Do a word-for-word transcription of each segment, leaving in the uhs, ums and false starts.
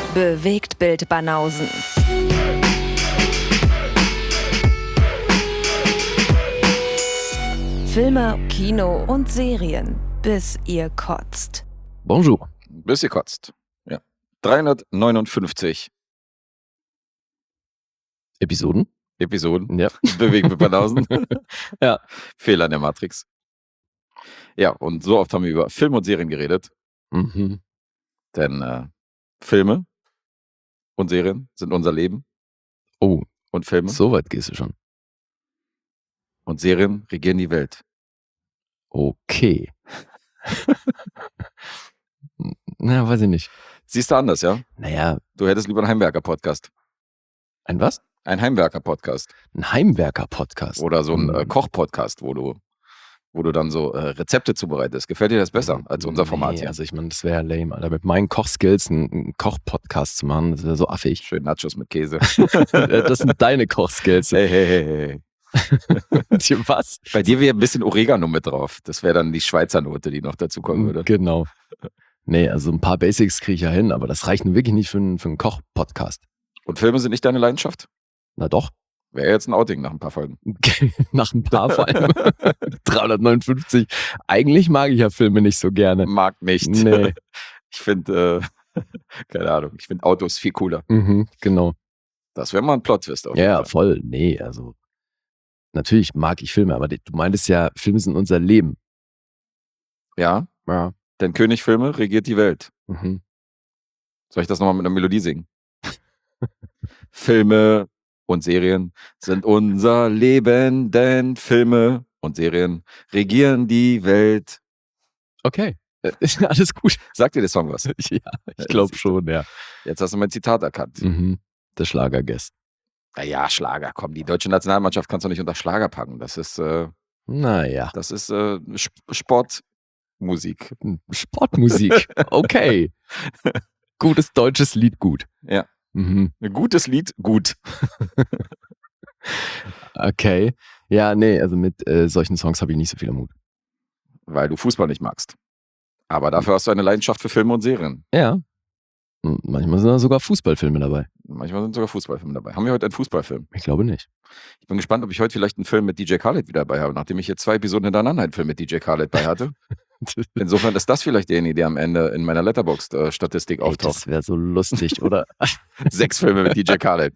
Bewegtbild Banausen. Filme, Kino und Serien, bis ihr kotzt. Bonjour. Bis ihr kotzt. Ja. dreihundertneunundfünfzig Episoden? Episoden. Ja. Bewegen wir Banausen. Ja. Fehler in der Matrix. Ja, und so oft haben wir über Filme und Serien geredet. Mhm. Denn äh, Filme und Serien sind unser Leben. Oh, Und Filme so weit gehst du schon. und Serien regieren die Welt. Okay. Na, weiß ich nicht. Siehst du anders, ja? Naja, Du hättest lieber einen Heimwerker-Podcast. ein was? Ein Heimwerker-Podcast. Ein Heimwerker-Podcast. Oder so ein äh, Mhm. Koch-Podcast, wo du, wo du dann so äh, Rezepte zubereitest. Gefällt dir das besser als unser Format Nee, hier? also ich meine, das wäre ja lame, Alter. Mit meinen Kochskills einen, einen Koch-Podcast zu machen, das wäre so affig. Schön Nachos mit Käse. Das sind deine Kochskills. Hey, hey, hey, hey. Was? Bei dir wäre ein bisschen Oregano mit drauf. Das wäre dann die Schweizer Note, die noch dazu kommen würde. Genau. Nee, also ein paar Basics kriege ich ja hin, aber das reicht nun wirklich nicht für einen, für einen Koch-Podcast. Und Filme sind nicht deine Leidenschaft? Na doch. Wäre jetzt ein Outing nach ein paar Folgen. Nach ein paar vor allem. dreihundertneunundfünfzig. Eigentlich mag ich ja Filme nicht so gerne. Mag nicht. Nee. Ich finde, äh, keine Ahnung, ich finde Autos viel cooler. Mhm, genau. Das wäre mal ein Plot-Twist auf jeden Ja, Fall. voll. Nee, also natürlich mag ich Filme, aber du meintest ja, Filme sind unser Leben. Ja, Ja. denn König Filme regiert die Welt. Mhm. Soll ich das nochmal mit einer Melodie singen? Filme und Serien sind unser Leben, denn Filme und Serien regieren die Welt. Okay. Ist alles gut. Sagt dir der Song was? Ja, ich das glaube ist- schon, ja. Jetzt hast du mein Zitat erkannt. Mhm. Der Schlagerguest. Naja, Schlager, komm, die deutsche Nationalmannschaft kannst du nicht unter Schlager packen. Das ist, äh, Naja. das ist äh, Sp- Sportmusik. Sportmusik. Okay. Gutes deutsches Lied, gut. Ja. Mhm. Ein gutes Lied, gut. Okay. Ja, nee, also mit äh, solchen Songs habe ich nicht so viel am Hut. Weil du Fußball nicht magst. Aber dafür hast du eine Leidenschaft für Filme und Serien. Ja. Und manchmal sind da sogar Fußballfilme dabei. Manchmal sind sogar Fußballfilme dabei. Haben wir heute einen Fußballfilm? Ich glaube nicht. Ich bin gespannt, ob ich heute vielleicht einen Film mit D J Khaled wieder dabei habe, nachdem ich jetzt zwei Episoden hintereinander einen Film mit D J Khaled bei hatte. Insofern ist das vielleicht derjenige, der am Ende in meiner Letterboxd-Statistik Ey, auftaucht. das wäre so lustig, oder? Sechs Filme mit D J Khaled.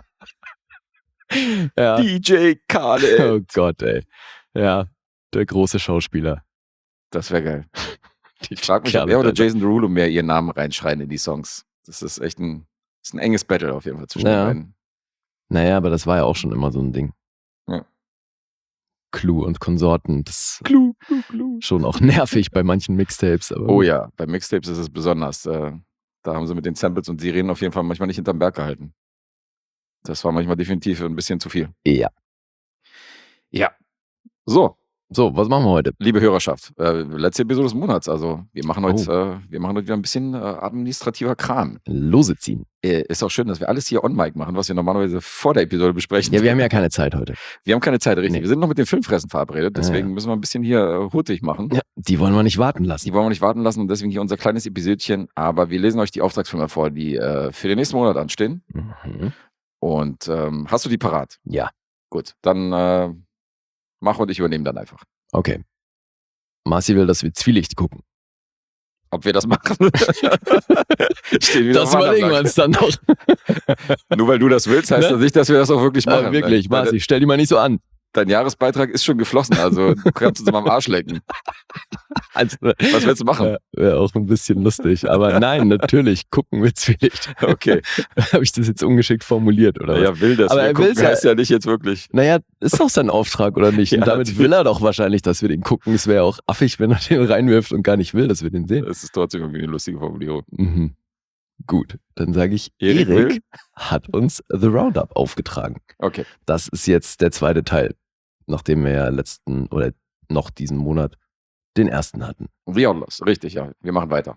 Ja. D J Khaled. Oh Gott, ey. Ja, der große Schauspieler. Das wäre geil. Die Ich frage mich, ob Kerle, er oder Alter. Jason Derulo mehr ihren Namen reinschreien in die Songs. Das ist echt ein, das ist ein enges Battle auf jeden Fall zwischen Ja. den beiden. Naja, aber das war ja auch schon immer so ein Ding. Ja. Clue und Konsorten, das Clue, Clue, Clue. ist schon auch nervig bei manchen Mixtapes. Aber Oh ja, bei Mixtapes ist es besonders. Äh, da haben sie mit den Samples und Sirenen auf jeden Fall manchmal nicht hinterm Berg gehalten. Das war manchmal definitiv ein bisschen zu viel. Ja. Ja. So, So, was machen wir heute? liebe Hörerschaft, äh, letzte Episode des Monats. Also wir machen heute, Oh. äh, wir machen heute wieder ein bisschen äh, administrativer Kram. Lose ziehen. Äh, ist auch schön, dass wir alles hier on-mic machen, was wir normalerweise vor der Episode besprechen. Ja, wir haben ja keine Zeit heute. Wir haben keine Zeit, richtig. Nee. Wir sind noch mit den Filmfressen verabredet, deswegen Ja. müssen wir ein bisschen hier äh, hurtig machen. Ja, die wollen wir nicht warten lassen. Die wollen wir nicht warten lassen und deswegen hier unser kleines Episodchen. Aber wir lesen euch die Auftragsfilme vor, die äh, für den nächsten Monat anstehen. Mhm. Und ähm, hast du die parat? Ja, Gut, dann äh, mach und ich übernehme dann einfach. okay. Marci will, dass wir Zwielicht gucken. Ob wir das machen? Steht wieder Das auf dem überlegen wir anderen uns dann noch. Blatt. Nur weil du das willst, heißt Ne? das nicht, dass wir das auch wirklich machen. Ja, wirklich, Dein, Marci, stell die mal nicht so an. dein Jahresbeitrag ist schon geflossen, also du kannst uns mal am Arsch lecken. Also, Was willst du machen? Ja, wäre auch ein bisschen lustig. Aber nein, natürlich gucken wir Zwielicht. Okay. Habe ich das jetzt ungeschickt formuliert, oder was? Ja, will das. Aber wir er gucken, will's ja- heißt ja nicht jetzt wirklich. Naja, ist doch sein Auftrag, oder nicht? Ja, Und damit natürlich. will er doch wahrscheinlich, dass wir den gucken. Es wäre auch affig, wenn er den reinwirft und gar nicht will, dass wir den sehen. Das ist trotzdem irgendwie eine lustige Formulierung. Mhm. Gut, dann sage ich, Erik Erik will? hat uns The Roundup aufgetragen. Okay. Das ist jetzt der zweite Teil, nachdem wir ja letzten oder noch diesen Monat den ersten hatten. Riotlos, richtig, ja. Wir machen weiter.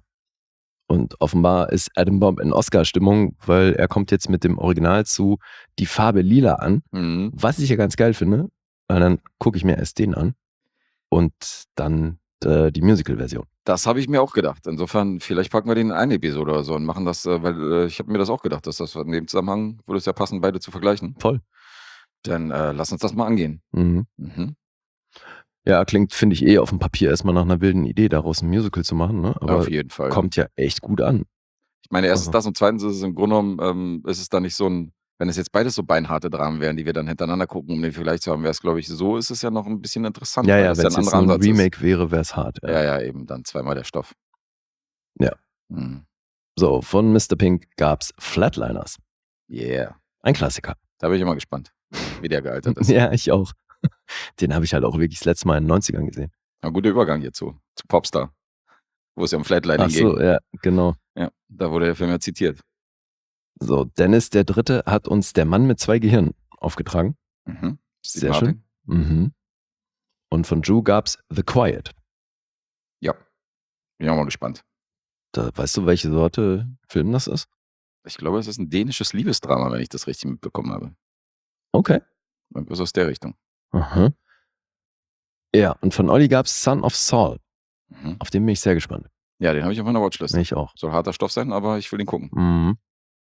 Und offenbar ist Adam Bomb in Oscar-Stimmung, weil er kommt jetzt mit dem Original zu Die Farbe Lila an. Mhm. Was ich ja ganz geil finde, weil dann gucke ich mir erst den an und dann äh, die Musical-Version. Das habe ich mir auch gedacht. Insofern, vielleicht packen wir den in eine Episode oder so und machen das, äh, weil äh, ich habe mir das auch gedacht, dass das in dem Zusammenhang würde es ja passen, beide zu vergleichen. Voll. Dann äh, lass uns das mal angehen. Mhm. Mhm. Ja, klingt, finde ich, eh auf dem Papier erstmal nach einer wilden Idee, daraus ein Musical zu machen, ne? Aber Auf jeden Fall. kommt ja echt gut an. Ich meine, erstens Also. das und zweitens ist es im Grunde genommen, ähm, ist es dann nicht so ein, wenn es jetzt beides so beinharte Dramen wären, die wir dann hintereinander gucken, um den Vergleich zu haben, wäre es, glaube ich, so ist es ja noch ein bisschen interessant. Ja, weil ja, das wenn es ja ein jetzt anderer nur ein Ansatz ist. Remake wäre, wäre es hart. Ja. Ja, ja, eben, dann zweimal der Stoff. Ja. Mhm. So, von Mister Pink gab's Flatliners. Yeah. Ein Klassiker. Da bin ich immer gespannt, wie der gealtert ist. Ja, ich auch. Den habe ich halt auch wirklich das letzte Mal in den neunzigern gesehen. Ein guter Übergang hierzu, zu Popstar, wo es ja um Flatlining Ach so, ging. ja, genau. Ja, da wurde der Film ja zitiert. So, Dennis der Dritte hat uns Der Mann mit zwei Gehirnen aufgetragen. Mhm. Steve Sehr Martin. schön. Mhm. Und von Drew gab's The Quiet. Ja, bin auch mal gespannt. Da, weißt du, welche Sorte Film das ist? Ich glaube, es ist ein dänisches Liebesdrama, wenn ich das richtig mitbekommen habe. Okay. Irgendwas aus der Richtung. Aha. Ja, und von Olli gab's Son of Saul. Mhm. Auf den bin ich sehr gespannt. Ja, den habe ich auf meiner Watchlist. Ich auch. Soll harter Stoff sein, aber ich will den gucken. Mhm.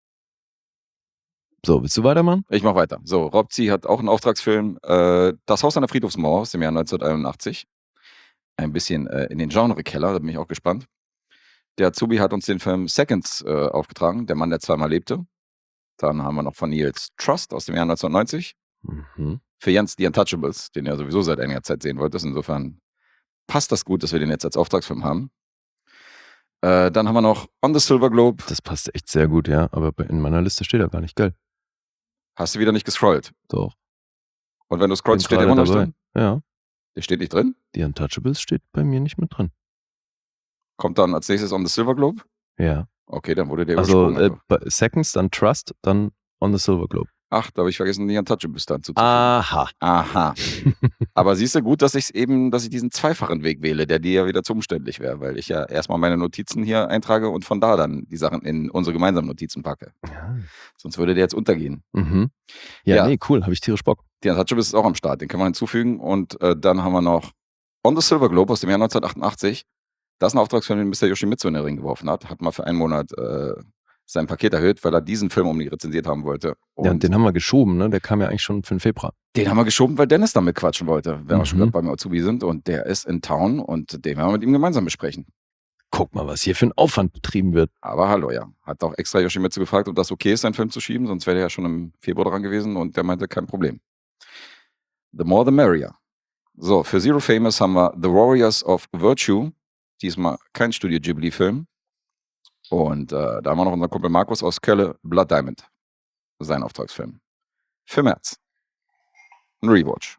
So, willst du weitermachen? Ich mache weiter. So, Rob Z hat auch einen Auftragsfilm. Äh, das Haus an der Friedhofsmauer aus dem Jahr neunzehnhunderteinundachtzig. Ein bisschen äh, in den Genre-Keller, da bin ich auch gespannt. Der Azubi hat uns den Film Seconds äh, aufgetragen, Der Mann, der zweimal lebte. Dann haben wir noch von Niels Trust aus dem Jahr neunzehnhundertneunzig. Mhm. Für Jens The Untouchables, den er sowieso seit einiger Zeit sehen wollte. Insofern passt das gut, dass wir den jetzt als Auftragsfilm haben. Äh, dann haben wir noch On the Silver Globe. Das passt echt sehr gut, ja. Aber bei- in meiner Liste steht er gar nicht, geil. Hast du wieder nicht gescrollt. Doch. Und wenn du Bin scrollst, steht der gerade immer noch dabei. drin? Ja. Der steht nicht drin. Die Untouchables steht bei mir nicht mit drin. Kommt dann als nächstes On the Silver Globe. Ja. Okay, dann wurde der Also übersprungen. äh, einfach. bei Seconds, dann Trust, dann On the Silver Globe. Ach, da habe ich vergessen, die Untouchables dann zuzufügen. Aha. Aha. Aber siehst du, gut, dass ich eben, dass ich diesen zweifachen Weg wähle, der dir ja wieder zu umständlich wäre, weil ich ja erstmal meine Notizen hier eintrage und von da dann die Sachen in unsere gemeinsamen Notizen packe. Ja. Sonst würde der jetzt untergehen. Mhm. Ja, Ja. nee, cool. Habe ich tierisch Bock. Die Untouchables ist auch am Start, den können wir hinzufügen. Und äh, dann haben wir noch On the Silver Globe aus dem Jahr neunzehnhundertachtundachtzig. Das ist ein Auftragsfilm, den Mister Yoshimitsu in den Ring geworfen hat. Hat mal für einen Monat äh, sein Paket erhöht, weil er diesen Film unbedingt rezensiert haben wollte. Und Ja, und den haben wir geschoben, ne? Der kam ja eigentlich schon für den Februar. den haben wir geschoben, weil Dennis damit quatschen wollte, wenn wir schon Mhm. gerade beim Azubi sind. Und der ist in Town und den werden wir mit ihm gemeinsam besprechen. Guck mal, was hier für ein Aufwand betrieben wird. Aber hallo, ja. Hat auch extra Yoshimitsu gefragt, ob das okay ist, seinen Film zu schieben, sonst wäre er ja schon im Februar dran gewesen und der meinte, kein Problem. The more the merrier. So, für Zero Famous haben wir The Warriors of Virtue. Diesmal kein Studio Ghibli-Film. Und äh, da haben wir noch unseren Kumpel Markus aus Kölle, Blood Diamond. Sein Auftragsfilm. Für März. Ein Rewatch.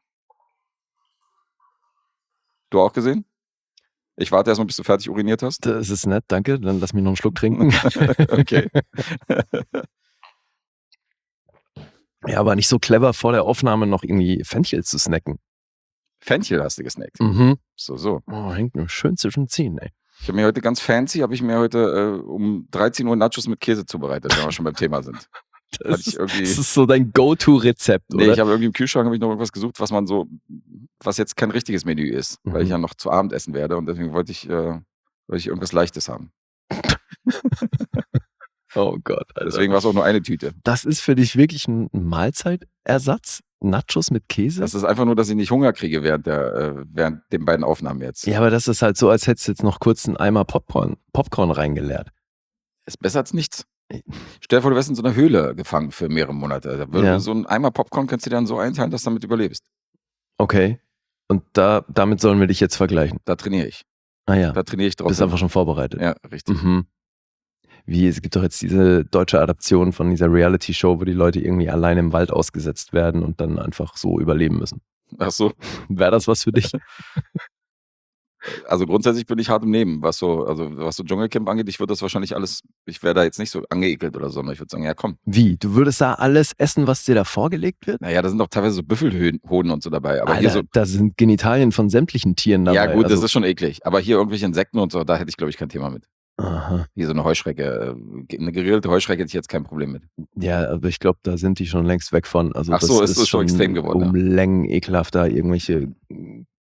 Du auch gesehen? Ich warte erstmal, bis du fertig uriniert hast. Das ist nett, danke. Dann lass mich noch einen Schluck trinken. Okay. Ja, aber nicht so clever, vor der Aufnahme noch irgendwie Fenchel zu snacken. Fenchel hast du gesnackt. Mhm. So, so. Oh, hängt mir schön zwischen den Zähnen, ey. Ich habe mir heute ganz fancy, habe ich mir heute äh, um dreizehn Uhr Nachos mit Käse zubereitet, wenn wir schon beim Thema sind. Das Hatte ich ist, irgendwie- das ist so dein Go-To-Rezept, Nee, oder? ich habe irgendwie im Kühlschrank habe ich noch irgendwas gesucht, was man so, was jetzt kein richtiges Menü ist, weil Mhm. ich ja noch zu Abend essen werde und deswegen wollte ich, äh, wollte ich irgendwas Leichtes haben. Oh Gott, Alter. Deswegen war es auch nur eine Tüte. Das ist für dich wirklich ein Mahlzeitersatz? Nachos mit Käse? Das ist einfach nur, dass ich nicht Hunger kriege während der, äh, während den beiden Aufnahmen jetzt. Ja, aber das ist halt so, als hättest du jetzt noch kurz einen Eimer Popcorn, Popcorn reingeleert. Ist besser als nichts. Stell dir vor, du wärst in so einer Höhle gefangen für mehrere Monate. Da würde Ja. so ein Eimer Popcorn kannst du dir dann so einteilen, dass du damit überlebst. Okay. Und da, damit sollen wir dich jetzt vergleichen. Da trainiere ich. Ah ja, Da trainiere ich drauf. bist einfach schon vorbereitet. Ja, richtig. Mhm. Wie, es gibt doch jetzt diese deutsche Adaption von dieser Reality-Show, wo die Leute irgendwie allein im Wald ausgesetzt werden und dann einfach so überleben müssen. Ach so. Wäre das was für dich? Also grundsätzlich bin ich hart im Nehmen, was so, also was so Dschungelcamp angeht. Ich würde das wahrscheinlich alles, ich wäre da jetzt nicht so angeekelt oder so, sondern ich würde sagen, ja komm. Wie? Du würdest da alles essen, was dir da vorgelegt wird? Naja, da sind doch teilweise so Büffelhoden und so dabei. Aber Alter, hier so, da sind Genitalien von sämtlichen Tieren dabei. ja gut, das also, ist schon eklig. Aber hier irgendwelche Insekten und so, da hätte ich glaube ich kein Thema mit. aha. Hier so eine Heuschrecke, äh, eine gegrillte Heuschrecke hätte ich jetzt kein Problem mit. Ja, aber ich glaube, da sind die schon längst weg von. Also Ach das so, es ist ist so schon extrem geworden, ja. um Längen ekelhafter, irgendwelche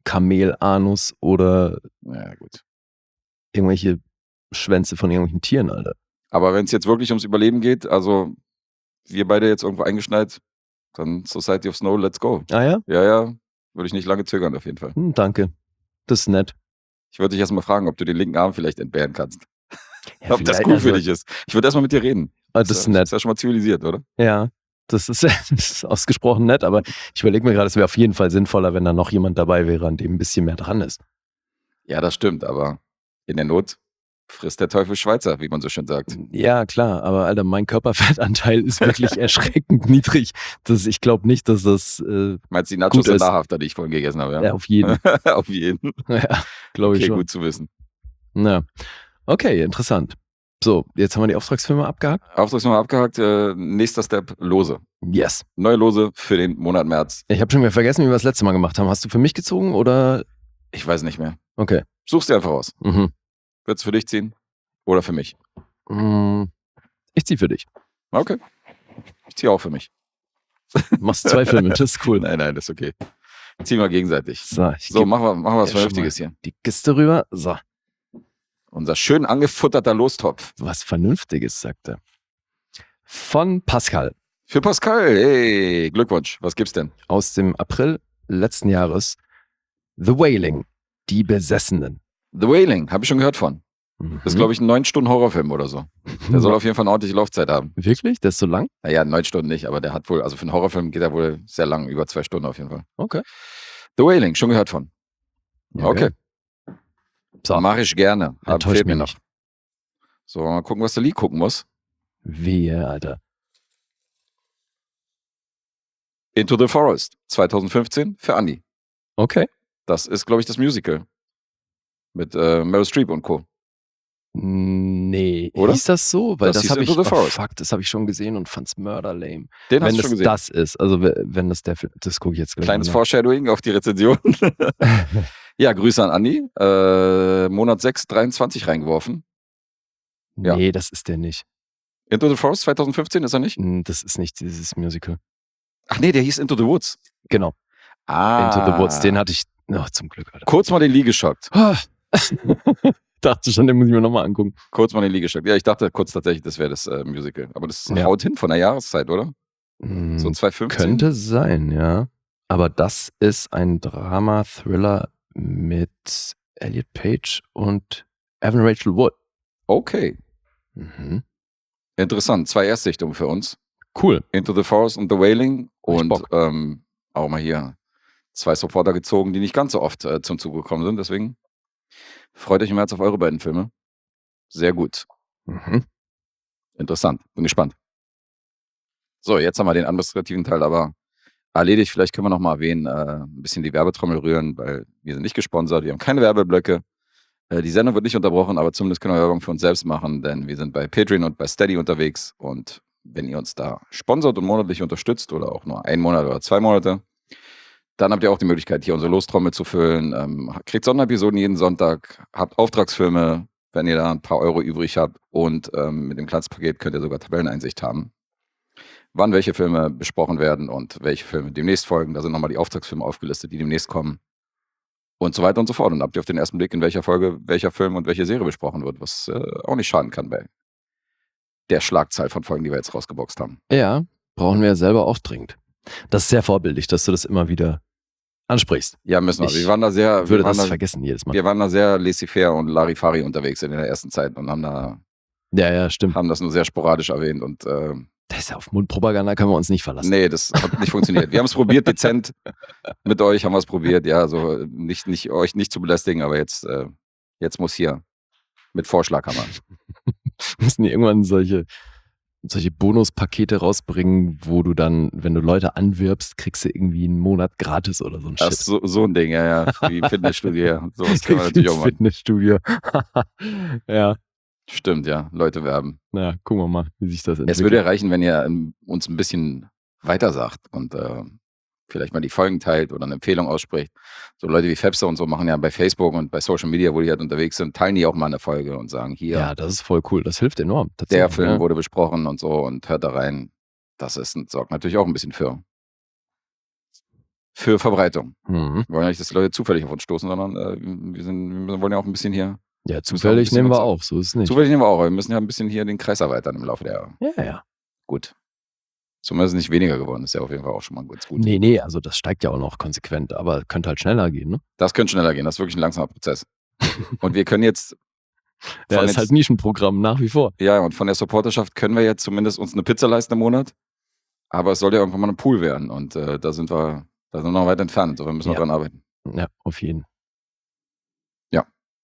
Kamelanus oder Ja, gut. irgendwelche Schwänze von irgendwelchen Tieren, Alter. Aber wenn es jetzt wirklich ums Überleben geht, also wir beide jetzt irgendwo eingeschneit, dann Society of Snow, let's go. Ah ja? Ja, ja, würde ich nicht lange zögern auf jeden Fall. Hm, danke. Das ist nett. Ich würde dich erstmal fragen, ob du den linken Arm vielleicht entbehren kannst. Ja, ob das vielleicht, cool für also- dich ist. Ich würde erstmal mit dir reden. Ah, das ist ist ja, nett. Ist ja schon mal zivilisiert, oder? Ja, das ist, das ist ausgesprochen nett, aber ich überlege mir gerade, es wäre auf jeden Fall sinnvoller, wenn da noch jemand dabei wäre, an dem ein bisschen mehr dran ist. Ja, das stimmt, aber in der Not frisst der Teufel Schweizer, wie man so schön sagt. Ja, klar, aber Alter, mein Körperfettanteil ist wirklich erschreckend niedrig. Das, ich glaube nicht, dass das äh, Meinst du die Nachos Gut sind ist. nahrhafter, die ich vorhin gegessen habe? Ja, ja, auf jeden. auf jeden. Ja, glaube ich Okay, schon. gut zu wissen. Ja. Okay, interessant. So, jetzt haben wir die Auftragsfilme abgehakt. Auftragsnummer abgehakt. Äh, nächster Step, Lose. Yes. Neue Lose für den Monat März. Ich habe schon wieder vergessen, wie wir das letzte Mal gemacht haben. Hast du für mich gezogen oder? Ich weiß nicht mehr. Okay. Such's dir einfach aus. Mhm. Wird's für dich ziehen oder für mich? Mm, Ich ziehe für dich. Okay. Ich ziehe auch für mich. Machst zwei Filme, das ist cool. Nein, nein, das ist okay. Ziehen wir gegenseitig. So, ich So, geb machen wir, machen wir was Ja, schon Vernünftiges hier. die Kiste rüber. So, Unser schön angefutterter Lostopf. was Vernünftiges, sagt er. Von Pascal Für Pascal. Hey, Glückwunsch. Was gibt's denn? aus dem April letzten Jahres. The Wailing, die Besessenen. The Wailing, habe ich schon gehört von. Mhm. Das ist, glaube ich, ein neun Stunden Horrorfilm oder so. Der soll auf jeden Fall eine ordentliche Laufzeit haben. Wirklich? Der ist so lang? Naja, neun Stunden nicht, aber der hat wohl, also für einen Horrorfilm geht er wohl sehr lang, über zwei Stunden auf jeden Fall. Okay. The Wailing, schon gehört von. Okay. So, Mache ich gerne. Hab, enttäuscht fehlt mir mich noch. nicht. So, mal gucken, was der Lee gucken muss. Wehe, Alter. Into the Forest, zwanzig fünfzehn für Andi. Okay. Das ist, glaube ich, das Musical. Mit äh, Meryl Streep und Co. Nee, Oder? hieß das so? Weil Das das, hieß habe ich, Into the oh, Forest. fuck, das habe ich schon gesehen und fand's mörder lame. Den hast Wenn du es schon gesehen. das ist, also we- wenn das der Film, das gucke ich jetzt gleich Kleines mal Foreshadowing auf die Rezension. Ja, Grüße an Andi. Äh, Monat sechs, dreiundzwanzig reingeworfen. nach. ja. Nee, das ist der nicht. Into the Forest zwanzig fünfzehn ist er nicht? Mm, Das ist nicht dieses Musical. Ach nee, der hieß Into the Woods. Genau, Ah. Into the Woods, den hatte ich, oh, zum Glück, Alter. Kurz mal den Lee geschockt. Ah. Dachte schon, den muss ich mir nochmal angucken. Kurz mal den Lee geschockt. Ja, ich dachte kurz tatsächlich, das wäre das äh, Musical. Aber das Ja. haut hin von der Jahreszeit, oder? Mm, So zwanzig fünfzehn? Könnte sein, ja. Aber das ist ein Drama-Thriller mit Elliot Page und Evan Rachel Wood. Okay. Mhm. Interessant. Zwei Erstsichtungen für uns. Cool. Into the Forest und The Wailing. Hab ich Und Bock. ähm, auch mal hier zwei Supporter gezogen, die nicht ganz so oft äh, zum Zuge gekommen sind. Deswegen freut euch im März auf eure beiden Filme. Sehr gut. Mhm. Interessant. Bin gespannt. So, jetzt haben wir den administrativen Teil aber erledigt. Vielleicht können wir noch mal erwähnen, äh, ein bisschen die Werbetrommel rühren, weil wir sind nicht gesponsert, wir haben keine Werbeblöcke. Äh, die Sendung wird nicht unterbrochen, aber zumindest können wir Werbung für uns selbst machen, denn wir sind bei Patreon und bei Steady unterwegs. Und wenn ihr uns da sponsert und monatlich unterstützt oder auch nur einen Monat oder zwei Monate, dann habt ihr auch die Möglichkeit, hier unsere Lostrommel zu füllen. Ähm, kriegt Sonderepisoden jeden Sonntag, habt Auftragsfilme, wenn ihr da ein paar Euro übrig habt. Und ähm, mit dem Kleinstpaket könnt ihr sogar Tabelleneinsicht haben, wann welche Filme besprochen werden und welche Filme demnächst folgen. Da sind nochmal die Auftragsfilme aufgelistet, die demnächst kommen. Und so weiter und so fort. Und habt ihr auf den ersten Blick, in welcher Folge welcher Film und welche Serie besprochen wird, was äh, auch nicht schaden kann bei der Schlagzahl von Folgen, die wir jetzt rausgeboxt haben. Ja, brauchen wir ja selber auch dringend. Das ist sehr vorbildlich, dass du das immer wieder ansprichst. Ja, müssen wir. Ich Wir waren da sehr, Ich würde wir waren das da, vergessen jedes Mal. wir waren da sehr laissez-faire und Larifari unterwegs in der ersten Zeit und haben, da, Ja, ja, stimmt. haben das nur sehr sporadisch erwähnt. Und äh, Das ist ja auf Mundpropaganda, können wir uns nicht verlassen. nee, das hat nicht funktioniert. Wir haben es probiert, dezent mit euch haben wir es probiert. Ja, so nicht, nicht euch nicht zu belästigen, aber jetzt, äh, jetzt muss hier mit Vorschlaghammer. Wir müssen irgendwann solche, solche Bonuspakete rausbringen, wo du dann, wenn du Leute anwirbst, kriegst du irgendwie einen Monat gratis oder so ein Ach, Shit. so, so ein Ding, ja, ja. Wie Fitnessstudio. Ja. Sowas können wir natürlich auch machen. Fitnessstudio. Ja, Stimmt, ja. Leute werben. na, gucken wir mal, wie sich das entwickelt. Es würde ja reichen, wenn ihr ähm, uns ein bisschen weiter sagt und äh, vielleicht mal die Folgen teilt oder eine Empfehlung ausspricht. So Leute wie Fepster und so machen ja bei Facebook und bei Social Media, wo die halt unterwegs sind, teilen die auch mal eine Folge und sagen, hier, Ja, das ist voll cool. Das hilft enorm. der tatsächlich, Film ja. wurde besprochen und so und hört da rein. Das ist, sorgt natürlich auch ein bisschen für, für Verbreitung. Mhm. Wir wollen ja nicht, dass die Leute zufällig auf uns stoßen, sondern äh, wir, sind, wir wollen ja auch ein bisschen hier. Ja, zufällig nehmen wir auch, so ist es nicht. Zufällig nehmen wir auch, aber wir müssen ja ein bisschen hier den Kreis erweitern im Laufe der Jahre. Ja, ja. Gut. Zumindest nicht weniger geworden, ist ja auf jeden Fall auch schon mal ganz gut. Nee, nee, also das steigt ja auch noch konsequent, aber könnte halt schneller gehen, ne? Das könnte schneller gehen, das ist wirklich ein langsamer Prozess. Und wir können jetzt. Ja, ist halt Nischenprogramm nach wie vor. Ja, und von der Supporterschaft können wir jetzt zumindest uns eine Pizza leisten im Monat. Aber es soll ja irgendwann mal ein Pool werden. Und äh, da sind wir, da sind wir noch weit entfernt. So, wir müssen Ja. noch dran arbeiten. Ja, auf jeden. Ja.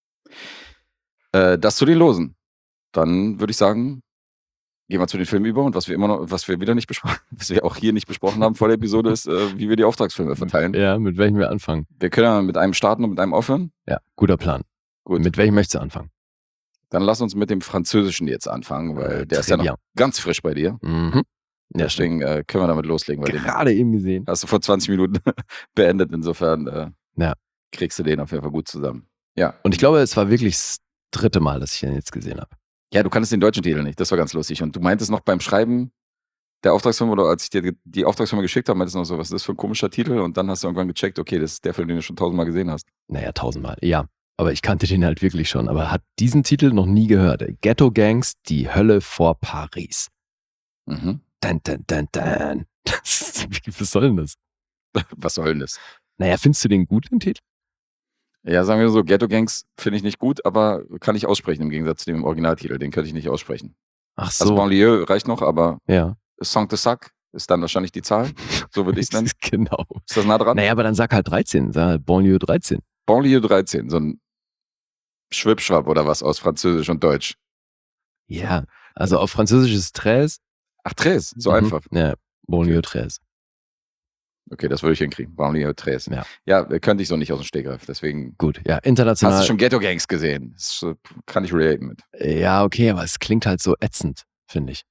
Äh, das zu den Losen. Dann würde ich sagen, gehen wir zu den Filmen über. Und was wir immer noch, was wir wieder nicht besprochen, was wir auch hier nicht besprochen haben vor der Episode, ist, äh, wie wir die Auftragsfilme verteilen. Ja, mit welchem wir anfangen. Wir können ja mit einem starten und mit einem aufhören. Ja, guter Plan. Gut. Mit welchem möchtest du anfangen? Dann lass uns mit dem Französischen jetzt anfangen, weil Äh, der ist ja Très noch ganz frisch bei dir. Mhm. Ja, stimmt. Deswegen äh, können wir damit loslegen, weil den Gerade eben gesehen. hast du vor zwanzig Minuten beendet. Insofern äh, Ja. kriegst du den auf jeden Fall gut zusammen. Ja. Und ich glaube, es war wirklich das dritte Mal, dass ich den jetzt gesehen habe. Ja, du kanntest den deutschen Titel nicht. Das war ganz lustig. Und du meintest noch beim Schreiben der Auftragsfilm oder als ich dir die- die Auftragsfilme geschickt habe, meintest du noch so, was ist das für ein komischer Titel? Und dann hast du irgendwann gecheckt, okay, das ist der Film, den du schon tausendmal gesehen hast. Naja, tausendmal. Ja, aber ich kannte den halt wirklich schon. Aber hat diesen Titel noch nie gehört. Ghetto Gangs, die Hölle vor Paris. Mhm. Dun, dun, dun, dun. Das, wie, was soll denn das? Was soll denn das? Naja, findest du den gut, den Titel? Ja, sagen wir so, Ghetto Gangs finde ich nicht gut, aber kann ich aussprechen im Gegensatz zu dem Originaltitel. Den könnte ich nicht aussprechen. Ach Also so. Banlieue reicht noch, aber Ja. Sang de Sac ist dann wahrscheinlich die Zahl. So würde ich es nennen. Genau. Ist das nah dran? Naja, aber dann sag halt dreizehn. Sag halt Banlieue dreizehn. Banlieue dreizehn, so ein Schwipschwapp oder was aus Französisch und Deutsch. Ja. Also auf Französisch ist treize. Ach, Tres, so Mhm. einfach. Ja, Banlieue treize. Okay, das würde ich hinkriegen. Banlieue Tres. Ja. Ja, könnte ich so nicht aus dem Stegreif. Deswegen. Gut, ja, international. Hast du schon Ghetto Gangs gesehen? Das äh, kann ich relaten mit. Ja, okay, aber es klingt halt so ätzend, finde ich.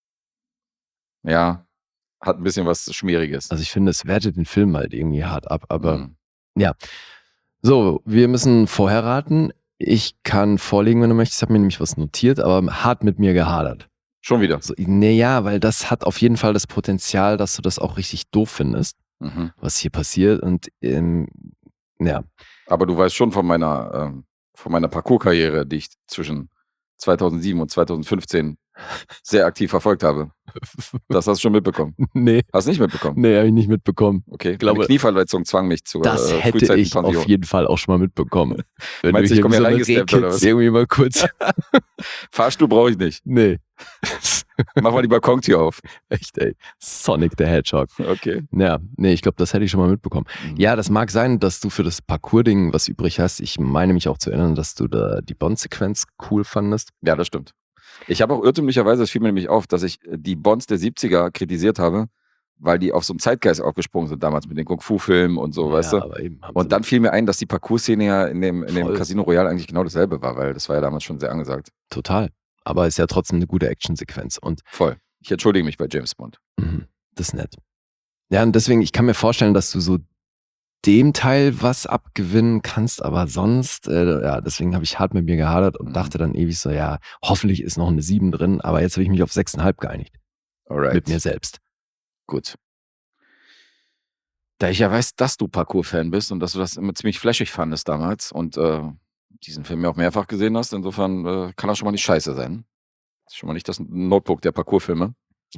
Ja, hat ein bisschen was Schmieriges. Also ich finde, es wertet den Film halt irgendwie hart ab. Aber Mhm. so, wir müssen vorher raten. Ich kann vorlegen, wenn du möchtest. Ich habe mir nämlich was notiert, aber hart mit mir gehadert. Schon wieder. So, naja, weil das hat auf jeden Fall das Potenzial, dass du das auch richtig doof findest, Mhm. was hier passiert. Und ähm, ja, Aber du weißt schon von meiner, ähm, von meiner Parcours-Karriere, die ich zwischen zweitausendsieben und zweitausendfünfzehn sehr aktiv verfolgt habe. Das hast du schon mitbekommen. nee, Hast du nicht mitbekommen? nee, habe ich nicht mitbekommen. Okay. glaube- Meine Knieverletzung zwang mich zu Das äh, hätte frühzeitigen ich Pension. auf jeden Fall auch schon mal mitbekommen. Wenn Meinst du, ich hier komm wie hier so eine reingesteppt oder Rehkitz was? irgendwie mal kurz. Fahrstuhl brauche ich nicht. Nee. Mach mal die Balkontür auf. Echt, ey. Sonic the Hedgehog. Okay. Ja, nee, ich glaube, das hätte ich schon mal mitbekommen. Mhm. Ja, das mag sein, dass du für das Parcours-Ding was übrig hast. Ich meine mich auch zu erinnern, dass du da die Bond-Sequenz cool fandest. Ja, das stimmt. Ich habe auch irrtümlicherweise, es fiel mir nämlich auf, dass ich äh, die Bonds der siebziger kritisiert habe, weil die auf so einen Zeitgeist aufgesprungen sind damals mit den Kung-Fu-Filmen und so, weißt ja, du? aber eben haben Und sie- dann fiel mir ein, dass die Parcours-Szene ja in dem, in dem Voll. Casino Royale eigentlich genau dasselbe war, weil das war ja damals schon sehr angesagt. Total. Aber ist ja trotzdem eine gute Actionsequenz. Und Voll. Ich entschuldige mich bei James Bond. mhm, das ist nett. Ja, und deswegen, ich kann mir vorstellen, dass du so dem Teil was abgewinnen kannst, aber sonst, äh, ja, deswegen habe ich hart mit mir gehadert und Mhm. dachte dann ewig so, ja, hoffentlich ist noch eine sieben drin, aber jetzt habe ich mich auf sechs Komma fünf geeinigt. Alright. Mit mir selbst. Gut. Da ich ja weiß, dass du Parcours-Fan bist und dass du das immer ziemlich flashig fandest damals und äh, diesen Film ja auch mehrfach gesehen hast, insofern äh, kann das schon mal nicht scheiße sein. Das ist schon mal nicht das Notebook der Parcours-Filme.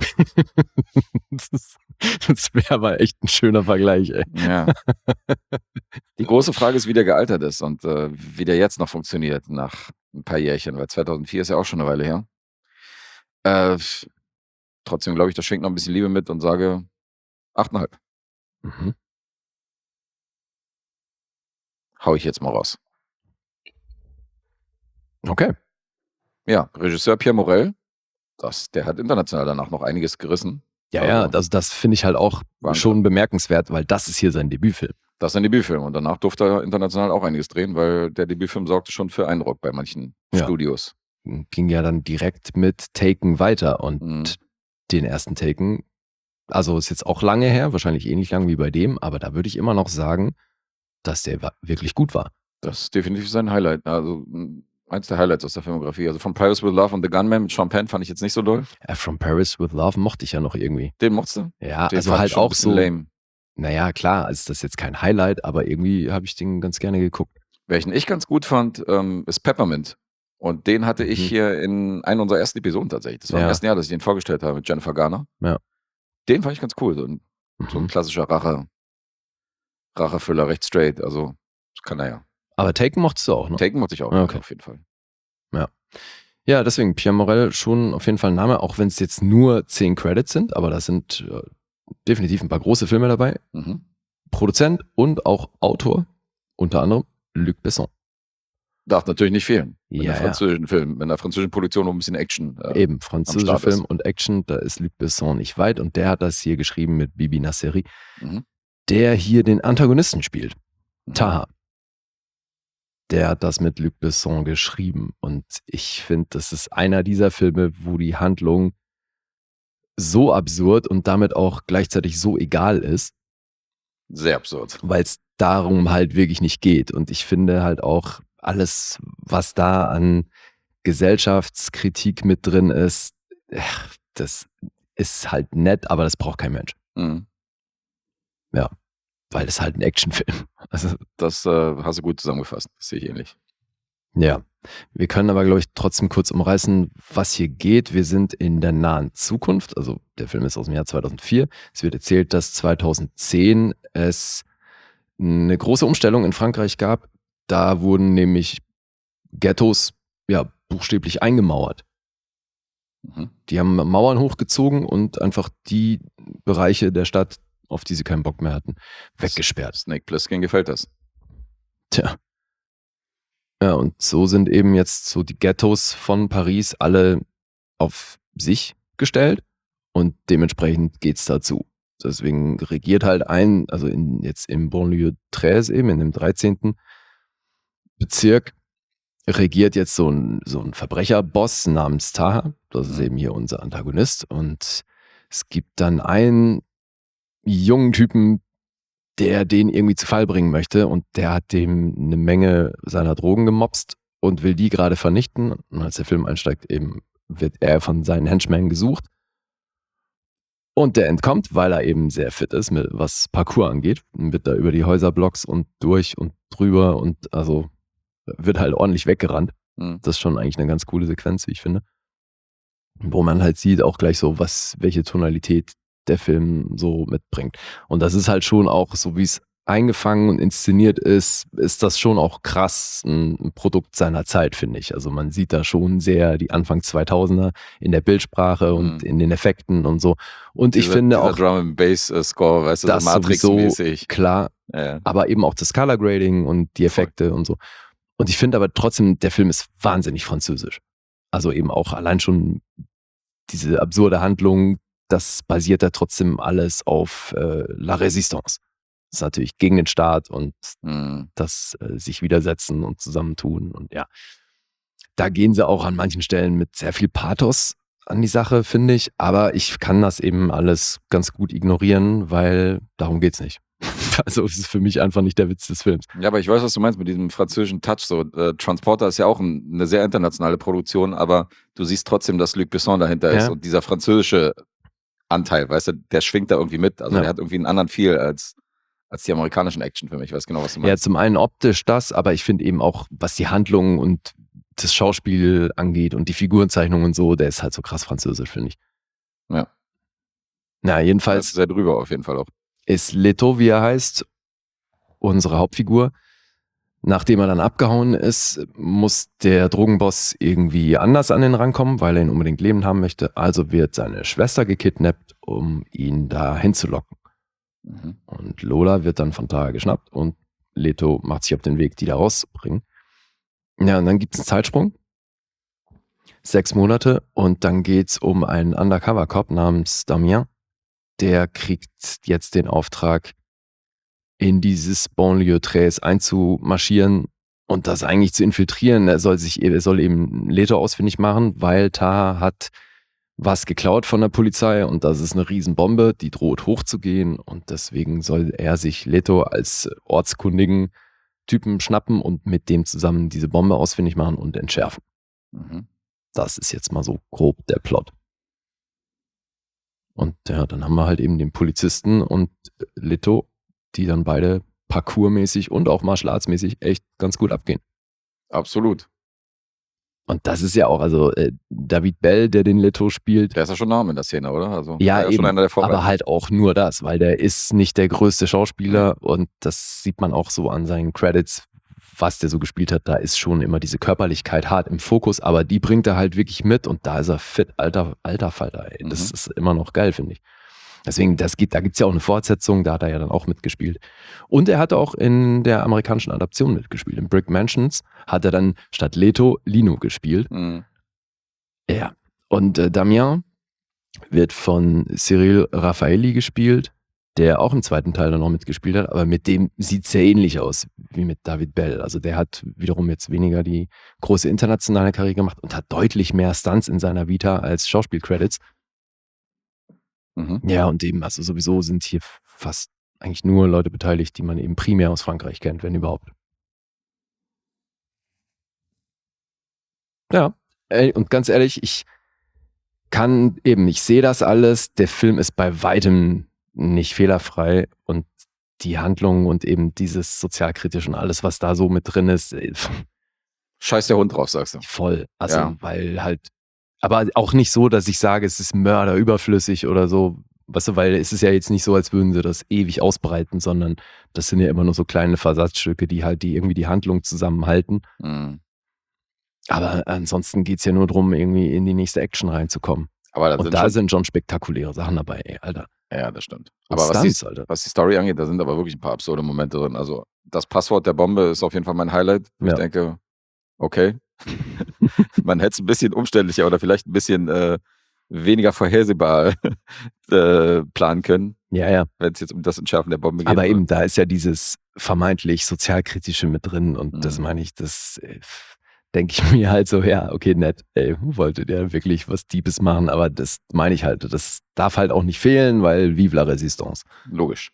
das ist- das wäre aber echt ein schöner Vergleich, ey. Ja. Die große Frage ist, wie der gealtert ist und äh, wie der jetzt noch funktioniert nach ein paar Jährchen, weil zweitausendvier ist ja auch schon eine Weile her. Äh, trotzdem glaube ich, da schwingt noch ein bisschen Liebe mit und sage acht Komma fünf. Mhm. Hau ich jetzt mal raus. Okay. Ja, Regisseur Pierre Morel, das, der hat international danach noch einiges gerissen. Ja, Also, ja, also das finde ich halt auch Wahnsinn. schon bemerkenswert, weil das ist hier sein Debütfilm. Das ist ein Debütfilm und danach durfte er international auch einiges drehen, weil der Debütfilm sorgte schon für Eindruck bei manchen Ja. Studios. Ging ja dann direkt mit Taken weiter und Mhm. den ersten Taken, also ist jetzt auch lange her, wahrscheinlich ähnlich lang wie bei dem, aber da würde ich immer noch sagen, dass der wa- wirklich gut war. Das ist definitiv sein Highlight. Also mh, eins der Highlights aus der Filmografie. Also von Paris with Love und The Gunman mit Sean Penn fand ich jetzt nicht so doll. Äh, From Paris with Love mochte ich ja noch irgendwie. Den mochtest du? Ja, Den also fand ich halt schon ein auch bisschen so, lame. naja, klar, ist das jetzt kein Highlight, aber irgendwie habe ich den ganz gerne geguckt. Welchen ich ganz gut fand, ähm, ist Peppermint. Und den hatte ich Mhm. hier in einer unserer ersten Episoden tatsächlich. Das war im Ja. ersten Jahr, dass ich den vorgestellt habe mit Jennifer Garner. Ja. Den fand ich ganz cool. So ein, so ein Mhm. klassischer Rache, Rachefüller, recht straight. Also, das kann er ja. Aber Taken mochtest du auch, ne? Taken mochte ich auch, Ah, ja, okay. auf jeden Fall. Ja, deswegen Pierre Morel schon auf jeden Fall ein Name, auch wenn es jetzt nur zehn Credits sind, aber da sind äh, definitiv ein paar große Filme dabei. Mhm. Produzent und auch Autor, unter anderem Luc Besson. Darf natürlich nicht fehlen. Mit Ja, einer ja. französischen Film, mit einer französischen Produktion, wo ein bisschen Action. Äh, Eben, französischer Start Film ist. und Action, da ist Luc Besson nicht weit und der hat das hier geschrieben mit Bibi Nasseri, Mhm. der hier den Antagonisten spielt, Mhm. Taha. Der hat das mit Luc Besson geschrieben und ich finde, das ist einer dieser Filme, wo die Handlung so absurd und damit auch gleichzeitig so egal ist, Sehr absurd. weil es darum halt wirklich nicht geht. Und ich finde halt auch alles, was da an Gesellschaftskritik mit drin ist, äh, das ist halt nett, aber das braucht kein Mensch, Mhm. weil das halt ein Actionfilm. Also Das äh, hast du gut zusammengefasst. Das sehe ich ähnlich. ja, wir können aber, glaube ich, trotzdem kurz umreißen, was hier geht. Wir sind in der nahen Zukunft, also der Film ist aus dem Jahr zweitausendvier. Es wird erzählt, dass zweitausendzehn es eine große Umstellung in Frankreich gab. Da wurden nämlich Ghettos ja buchstäblich eingemauert. Mhm. Die haben Mauern hochgezogen und einfach die Bereiche der Stadt, auf die sie keinen Bock mehr hatten, weggesperrt. Snake Plissken gefällt das. Tja. Ja, und so sind eben jetzt so die Ghettos von Paris alle auf sich gestellt und dementsprechend geht's dazu. Deswegen regiert halt ein, also in, jetzt im Banlieue dreizehn eben, in dem dreizehnten Bezirk, regiert jetzt so ein, so ein Verbrecherboss namens Taha. Das ist Mhm. eben hier unser Antagonist. Und es gibt dann einen jungen Typen, der den irgendwie zu Fall bringen möchte und der hat dem eine Menge seiner Drogen gemopst und will die gerade vernichten. Und als der Film einsteigt, eben wird er von seinen Henchmen gesucht. Und der entkommt, weil er eben sehr fit ist, mit, was Parkour angeht. Und wird da über die Häuserblocks und durch und drüber und also wird halt ordentlich weggerannt. Mhm. Das ist schon eigentlich eine ganz coole Sequenz, wie ich finde. Wo man halt sieht auch gleich so, was, welche Tonalität der Film so mitbringt. Und das ist halt schon auch, so wie es eingefangen und inszeniert ist, ist das schon auch krass ein Produkt seiner Zeit, finde ich. Also man sieht da schon sehr die Anfang zweitausender in der Bildsprache und Mhm. in den Effekten und so. Und ich Dieser- finde dieser auch, Drum and Bass äh, Score, weißt du, so das sowieso, Matrix-mäßig. klar, Ja, ja. aber eben auch das Color Grading und die Effekte und so. Und ich finde aber trotzdem, der Film ist wahnsinnig französisch. Also eben auch allein schon diese absurde Handlung, das basiert da trotzdem alles auf äh, La Résistance. Das ist natürlich gegen den Staat und Mhm. das äh, sich widersetzen und zusammentun und ja. Da gehen sie auch an manchen Stellen mit sehr viel Pathos an die Sache, finde ich. Aber ich kann das eben alles ganz gut ignorieren, weil darum geht's nicht. Also es ist für mich einfach nicht der Witz des Films. Ja, aber ich weiß, was du meinst mit diesem französischen Touch. So, äh, Transporter ist ja auch ein, eine sehr internationale Produktion, aber du siehst trotzdem, dass Luc Besson dahinter ist Ja. und dieser französische Anteil, weißt du, der schwingt da irgendwie mit. Also Ja. der hat irgendwie einen anderen Feel als, als die amerikanischen Actionfilme. Ich weiß genau, was du Ja, meinst. zum einen optisch das, aber ich finde eben auch, was die Handlung und das Schauspiel angeht und die Figurenzeichnung und so, der ist halt so krass französisch, finde ich. Ja. Na, Also jedenfalls sehr drüber auf jeden Fall auch. ist Leto, wie er heißt, unsere Hauptfigur. Nachdem er dann abgehauen ist, muss der Drogenboss irgendwie anders an den rankommen, weil er ihn unbedingt lebend haben möchte. Also wird seine Schwester gekidnappt, um ihn da hinzulocken. Mhm. Und Lola wird dann von Taha geschnappt und Leto macht sich auf den Weg, die da rauszubringen. Ja, und dann gibt es einen Zeitsprung. Sechs Monate und dann geht es um einen Undercover-Cop namens Damien. Der kriegt jetzt den Auftrag, in dieses Banlieue dreizehn einzumarschieren und das eigentlich zu infiltrieren. Er soll sich, er soll eben Leto ausfindig machen, weil Taha hat was geklaut von der Polizei und das ist eine Riesenbombe, die droht hochzugehen und deswegen soll er sich Leto als ortskundigen Typen schnappen und mit dem zusammen diese Bombe ausfindig machen und entschärfen. Mhm. Das ist jetzt mal so grob der Plot. Und ja, dann haben wir halt eben den Polizisten und Leto, die dann beide parkourmäßig und auch Martial Arts mäßig echt ganz gut abgehen. Absolut. Und das ist ja auch, also äh, David Bell, der den Leto spielt. Der ist ja schon Name in der Szene, oder? Also, Ja, war ja eben, schon einer der Vorreiter. aber halt auch nur das, weil der ist nicht der größte Schauspieler und das sieht man auch so an seinen Credits, was der so gespielt hat. Da ist schon immer diese Körperlichkeit hart im Fokus, aber die bringt er halt wirklich mit und da ist er fit, alter, alter Falter. Ey. Das Mhm. ist immer noch geil, finde ich. Deswegen, das gibt, da gibt es ja auch eine Fortsetzung, da hat er ja dann auch mitgespielt. Und er hat auch in der amerikanischen Adaption mitgespielt. In Brick Mansions hat er dann statt Leto Lino gespielt. Mhm. Ja. Und äh, Damien wird von Cyril Raffaelli gespielt, der auch im zweiten Teil dann noch mitgespielt hat, aber mit dem sieht es sehr ähnlich aus wie mit David Bell. Also der hat wiederum jetzt weniger die große internationale Karriere gemacht und hat deutlich mehr Stunts in seiner Vita als Schauspielcredits. Mhm. Ja, und eben, also sowieso sind hier fast eigentlich nur Leute beteiligt, die man eben primär aus Frankreich kennt, wenn überhaupt. Ja, ey, und ganz ehrlich, ich kann eben, ich sehe das alles, der Film ist bei weitem nicht fehlerfrei und die Handlung und eben dieses sozialkritisch und alles, was da so mit drin ist, äh, Scheiß der Hund drauf, sagst du. voll. Also, Ja. weil halt, aber auch nicht so, dass ich sage, es ist mörderüberflüssig oder so, weißt du, weil es ist ja jetzt nicht so, als würden sie das ewig ausbreiten, sondern das sind ja immer nur so kleine Versatzstücke, die halt die irgendwie die Handlung zusammenhalten. Mhm. Aber ansonsten geht es ja nur darum, irgendwie in die nächste Action reinzukommen. Aber da Und sind da schon, sind schon spektakuläre Sachen dabei, ey, Alter. ja, das stimmt. Und Aber was Stunts, die, Alter. was die Story angeht, da sind aber wirklich ein paar absurde Momente drin. Also das Passwort der Bombe ist auf jeden Fall mein Highlight. Wo Ja. Ich denke, okay, man hätte es ein bisschen umständlicher oder vielleicht ein bisschen äh, weniger vorhersehbar äh, planen können, Ja, ja. wenn es jetzt um das Entschärfen der Bombe geht. Aber eben, da ist ja dieses vermeintlich sozialkritische mit drin und Mhm. das meine ich, das äh, denke ich mir halt so, ja, okay, nett, ey, wolltet ihr wirklich was Diebes machen, aber das meine ich halt, das darf halt auch nicht fehlen, weil vive la Résistance. Logisch.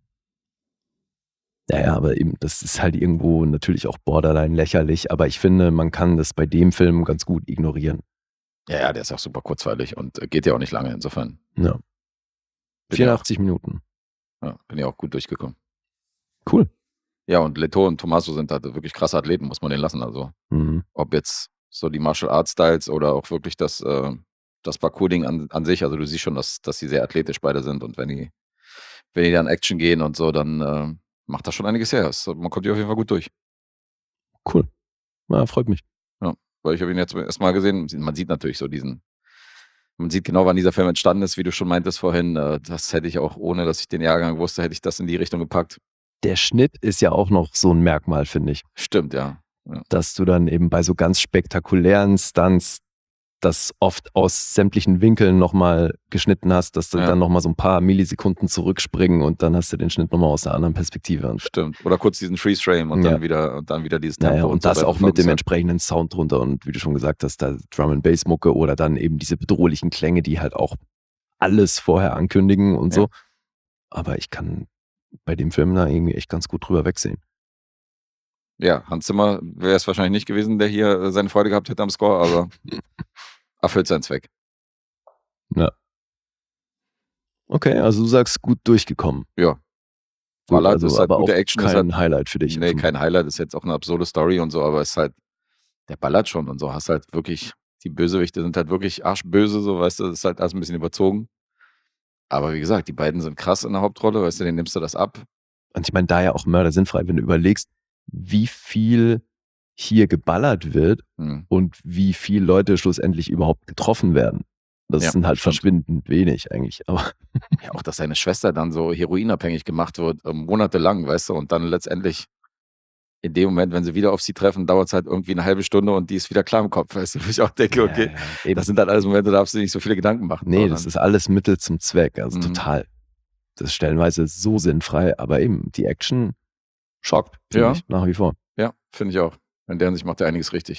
Ja, ja, aber eben, das ist halt irgendwo natürlich auch borderline lächerlich, aber ich finde, man kann das bei dem Film ganz gut ignorieren. Ja, ja, der ist auch super kurzweilig und äh, geht ja auch nicht lange. Insofern Ja. bin ja, auch, vierundachtzig Minuten. ja, bin ja auch gut durchgekommen. Cool. Ja, und Leto und Tommaso sind halt wirklich krasse Athleten, muss man denen lassen. Also Mhm. ob jetzt so die Martial Arts Styles oder auch wirklich das, äh, das Parkour-Ding an, an sich. Also du siehst schon, dass, dass sie sehr athletisch beide sind und wenn die, wenn die dann Action gehen und so, dann äh, macht das schon einiges her. Das, man kommt hier auf jeden Fall gut durch. Cool. Ja, freut mich. Ja, weil ich habe ihn jetzt erstmal gesehen. Man sieht natürlich so diesen, man sieht genau, wann dieser Film entstanden ist, wie du schon meintest vorhin. Äh, das hätte ich auch, ohne dass ich den Jahrgang wusste, hätte ich das in die Richtung gepackt. Der Schnitt ist ja auch noch so ein Merkmal, finde ich. Stimmt, ja. ja. Dass du dann eben bei so ganz spektakulären Stunts das oft aus sämtlichen Winkeln nochmal geschnitten hast, dass du Ja. dann nochmal so ein paar Millisekunden zurückspringen und dann hast du den Schnitt nochmal aus einer anderen Perspektive. Und, Stimmt. Oder kurz diesen Freeze-Frame und Ja. dann wieder und dann wieder dieses Tempo. naja, und, und so das weiter auch mit dem folgen. entsprechenden Sound drunter und wie du schon gesagt hast, da Drum and Bass Mucke oder dann eben diese bedrohlichen Klänge, die halt auch alles vorher ankündigen und Ja. so. Aber ich kann bei dem Film da irgendwie echt ganz gut drüber wegsehen. Ja, Hans Zimmer wäre es wahrscheinlich nicht gewesen, der hier äh, seine Freude gehabt hätte am Score, aber erfüllt seinen Zweck. Ja. Okay, also du sagst gut durchgekommen. Ja. Gut, Ballert also, ist halt aber gute auch Action, ist kein halt, Highlight für dich. nee, kein Highlight, ist jetzt auch eine absurde Story und so, aber es ist halt, der ballert schon und so, hast halt wirklich, die Bösewichte sind halt wirklich arschböse, so, weißt du, das ist halt alles ein bisschen überzogen. Aber wie gesagt, die beiden sind krass in der Hauptrolle, weißt du, denen nimmst du das ab. Und ich meine, da ja auch Mörder sinnfrei, wenn du überlegst, wie viel hier geballert wird Hm. und wie viele Leute schlussendlich überhaupt getroffen werden. Das Ja, sind halt stimmt. verschwindend wenig eigentlich. Aber Ja, auch, dass seine Schwester dann so heroinabhängig gemacht wird, äh, monatelang, weißt du, und dann letztendlich in dem Moment, wenn sie wieder auf sie treffen, dauert es halt irgendwie eine halbe Stunde und die ist wieder klar im Kopf, weißt du, wo ich auch denke, okay, ja, ja, eben. das sind halt alles Momente, da darfst du dir nicht so viele Gedanken machen. Nee, sondern- das ist alles Mittel zum Zweck. Also Mhm. total. Das ist stellenweise so sinnfrei, aber eben die Action schockt, finde Ja. ich, nach wie vor. Ja, finde ich auch. In der Hinsicht macht er einiges richtig.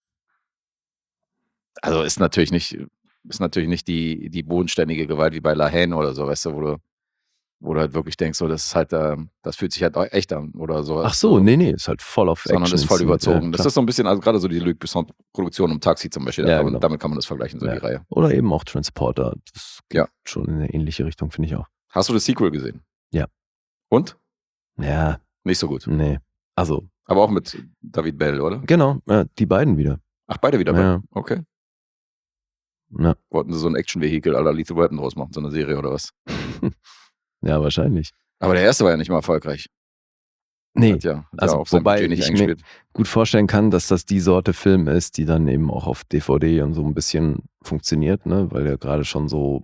Also ist natürlich nicht, ist natürlich nicht die, die bodenständige Gewalt wie bei La Haine oder so, weißt du, wo du wo du halt wirklich denkst, so, das ist halt, äh, das fühlt sich halt auch echt an oder so. Ach so, nee, nee, ist halt voll auf Sondern Action ist voll inszeniert, überzogen. ja, das klar. ist so ein bisschen, also gerade so die Luc Besson-Produktion um Taxi zum Beispiel, Ja, aber genau. damit kann man das vergleichen, so Ja. die Reihe. Oder eben auch Transporter. Das geht Ja. schon in eine ähnliche Richtung, finde ich auch. Hast du das Sequel gesehen? Ja. Und? Ja, Nicht so gut. nee. Also, Aber auch mit David Bell, oder? genau, ja, die beiden wieder. Ach, beide wieder bei. Ja. Okay. Ja. Wollten sie so ein Action-Vehikel à la Lethal Weapon draus machen, so eine Serie oder was? Ja, wahrscheinlich. Aber der erste war ja nicht mal erfolgreich. Nee, Hat ja, hat also ja auf sein wobei Budget nicht ich mir eingespielt. gut vorstellen kann, dass das die Sorte Film ist, die dann eben auch auf D V D und so ein bisschen funktioniert, ne? Weil der gerade schon so,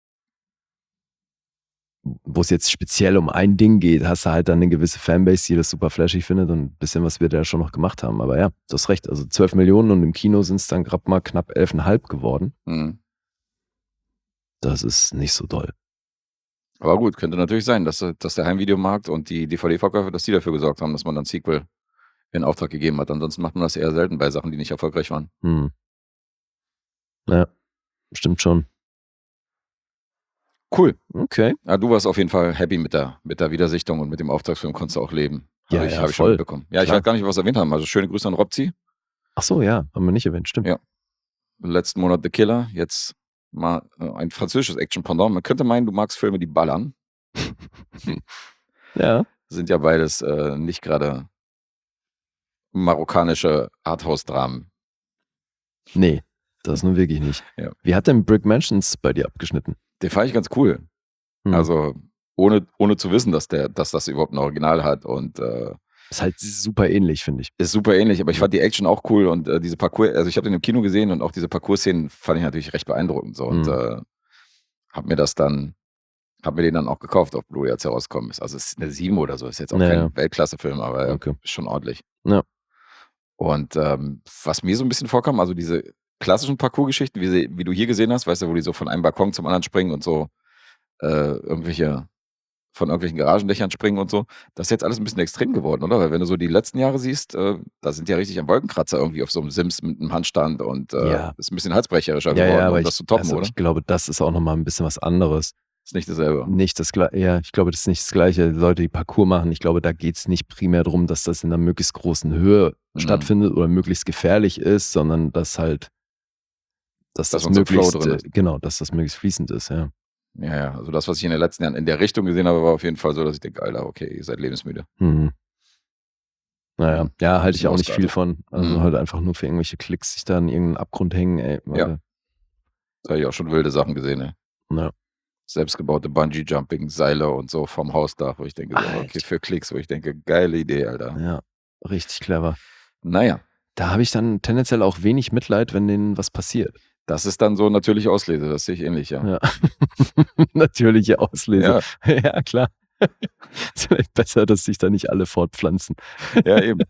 wo es jetzt speziell um ein Ding geht, hast du halt dann eine gewisse Fanbase, die das super flashig findet und ein bisschen, was wir da schon noch gemacht haben. Aber ja, du hast recht, also zwölf Millionen und im Kino sind es dann gerade mal knapp elf Komma fünf geworden. Mhm. Das ist nicht so doll. Aber gut, könnte natürlich sein, dass, dass der Heimvideomarkt und die D V D-Verkäufer, dass die dafür gesorgt haben, dass man dann Sequel in Auftrag gegeben hat. Ansonsten macht man das eher selten bei Sachen, die nicht erfolgreich waren. Hm. Ja, stimmt schon. Cool. Okay. Ja, du warst auf jeden Fall happy mit der, mit der Wiedersichtung und mit dem Auftragsfilm konntest du auch leben. Habe Ja, ich, ja, hab ich schon voll. mitbekommen. Ja, ich Klar. weiß gar nicht, was wir erwähnt haben. Also schöne Grüße an Robzi. Ach so, ja, haben wir nicht erwähnt, stimmt. Ja. Letzten Monat The Killer, jetzt mal äh, ein französisches Action-Pendant. Man könnte meinen, du magst Filme, die ballern. Ja. Sind ja beides äh, nicht gerade marokkanische Arthouse-Dramen. Nee, das nun wirklich nicht. Ja. Wie hat denn Brick Mansions bei dir abgeschnitten? Den fand ich ganz cool. Hm. Also ohne, ohne zu wissen, dass, der, dass das überhaupt ein Original hat und äh, Ist halt super ähnlich, finde ich. ist super ähnlich, aber ich fand die Action auch cool und äh, diese Parcours, also ich habe den im Kino gesehen und auch diese Parcours-Szenen fand ich natürlich recht beeindruckend so und Mhm. äh, habe mir das dann, habe mir den dann auch gekauft auf Blu-ray, als er rausgekommen ist. Also es ist eine sieben oder so, ist jetzt auch Ja, kein ja. Weltklasse-Film, aber äh, Okay. ist schon ordentlich. Ja. Und ähm, was mir so ein bisschen vorkam, also diese klassischen Parcours-Geschichten, wie, sie, wie du hier gesehen hast, weißt du, wo die so von einem Balkon zum anderen springen und so äh, irgendwelche von irgendwelchen Garagendächern springen und so. Das ist jetzt alles ein bisschen extrem geworden, oder? Weil wenn du so die letzten Jahre siehst, äh, da sind ja richtig am Wolkenkratzer irgendwie auf so einem Sims mit einem Handstand und äh, Ja. ist ein bisschen halsbrecherischer Ja, geworden, ja, aber um ich, das zu toppen, also oder? ich glaube, das ist auch nochmal ein bisschen was anderes. Ist nicht dasselbe. Nicht das gleiche, ja, ich glaube, das ist nicht das gleiche. Die Leute, die Parcours machen, ich glaube, da geht es nicht primär darum, dass das in einer möglichst großen Höhe Mhm. stattfindet oder möglichst gefährlich ist, sondern dass halt, dass Dass das man so Flow möglichst, drin äh, ist. genau, dass das möglichst fließend ist, ja. Ja, ja, also das, was ich in den letzten Jahren in der Richtung gesehen habe, war auf jeden Fall so, dass ich denke, Alter, okay, ihr seid lebensmüde. Mhm. Naja, Mhm. ja, halte ich Bisschen auch nicht viel ausgeartet. von. Also Mhm. halt einfach nur für irgendwelche Klicks sich da in irgendeinen Abgrund hängen, ey. Ja. Warte. Da habe ich auch schon wilde Sachen gesehen, ey. Ja. Selbstgebaute Bungee-Jumping, Seile und so vom Hausdach, wo ich denke, so, okay, Alter. für Klicks, wo ich denke, geile Idee, Alter. Ja, richtig clever. Naja, Da habe ich dann tendenziell auch wenig Mitleid, wenn denen was passiert. das ist dann so natürliche Auslese, das sehe ich ähnlich, ja. Ja. Natürliche Auslese. Ja, Ja, klar. Ist vielleicht besser, dass sich da nicht alle fortpflanzen. ja, eben.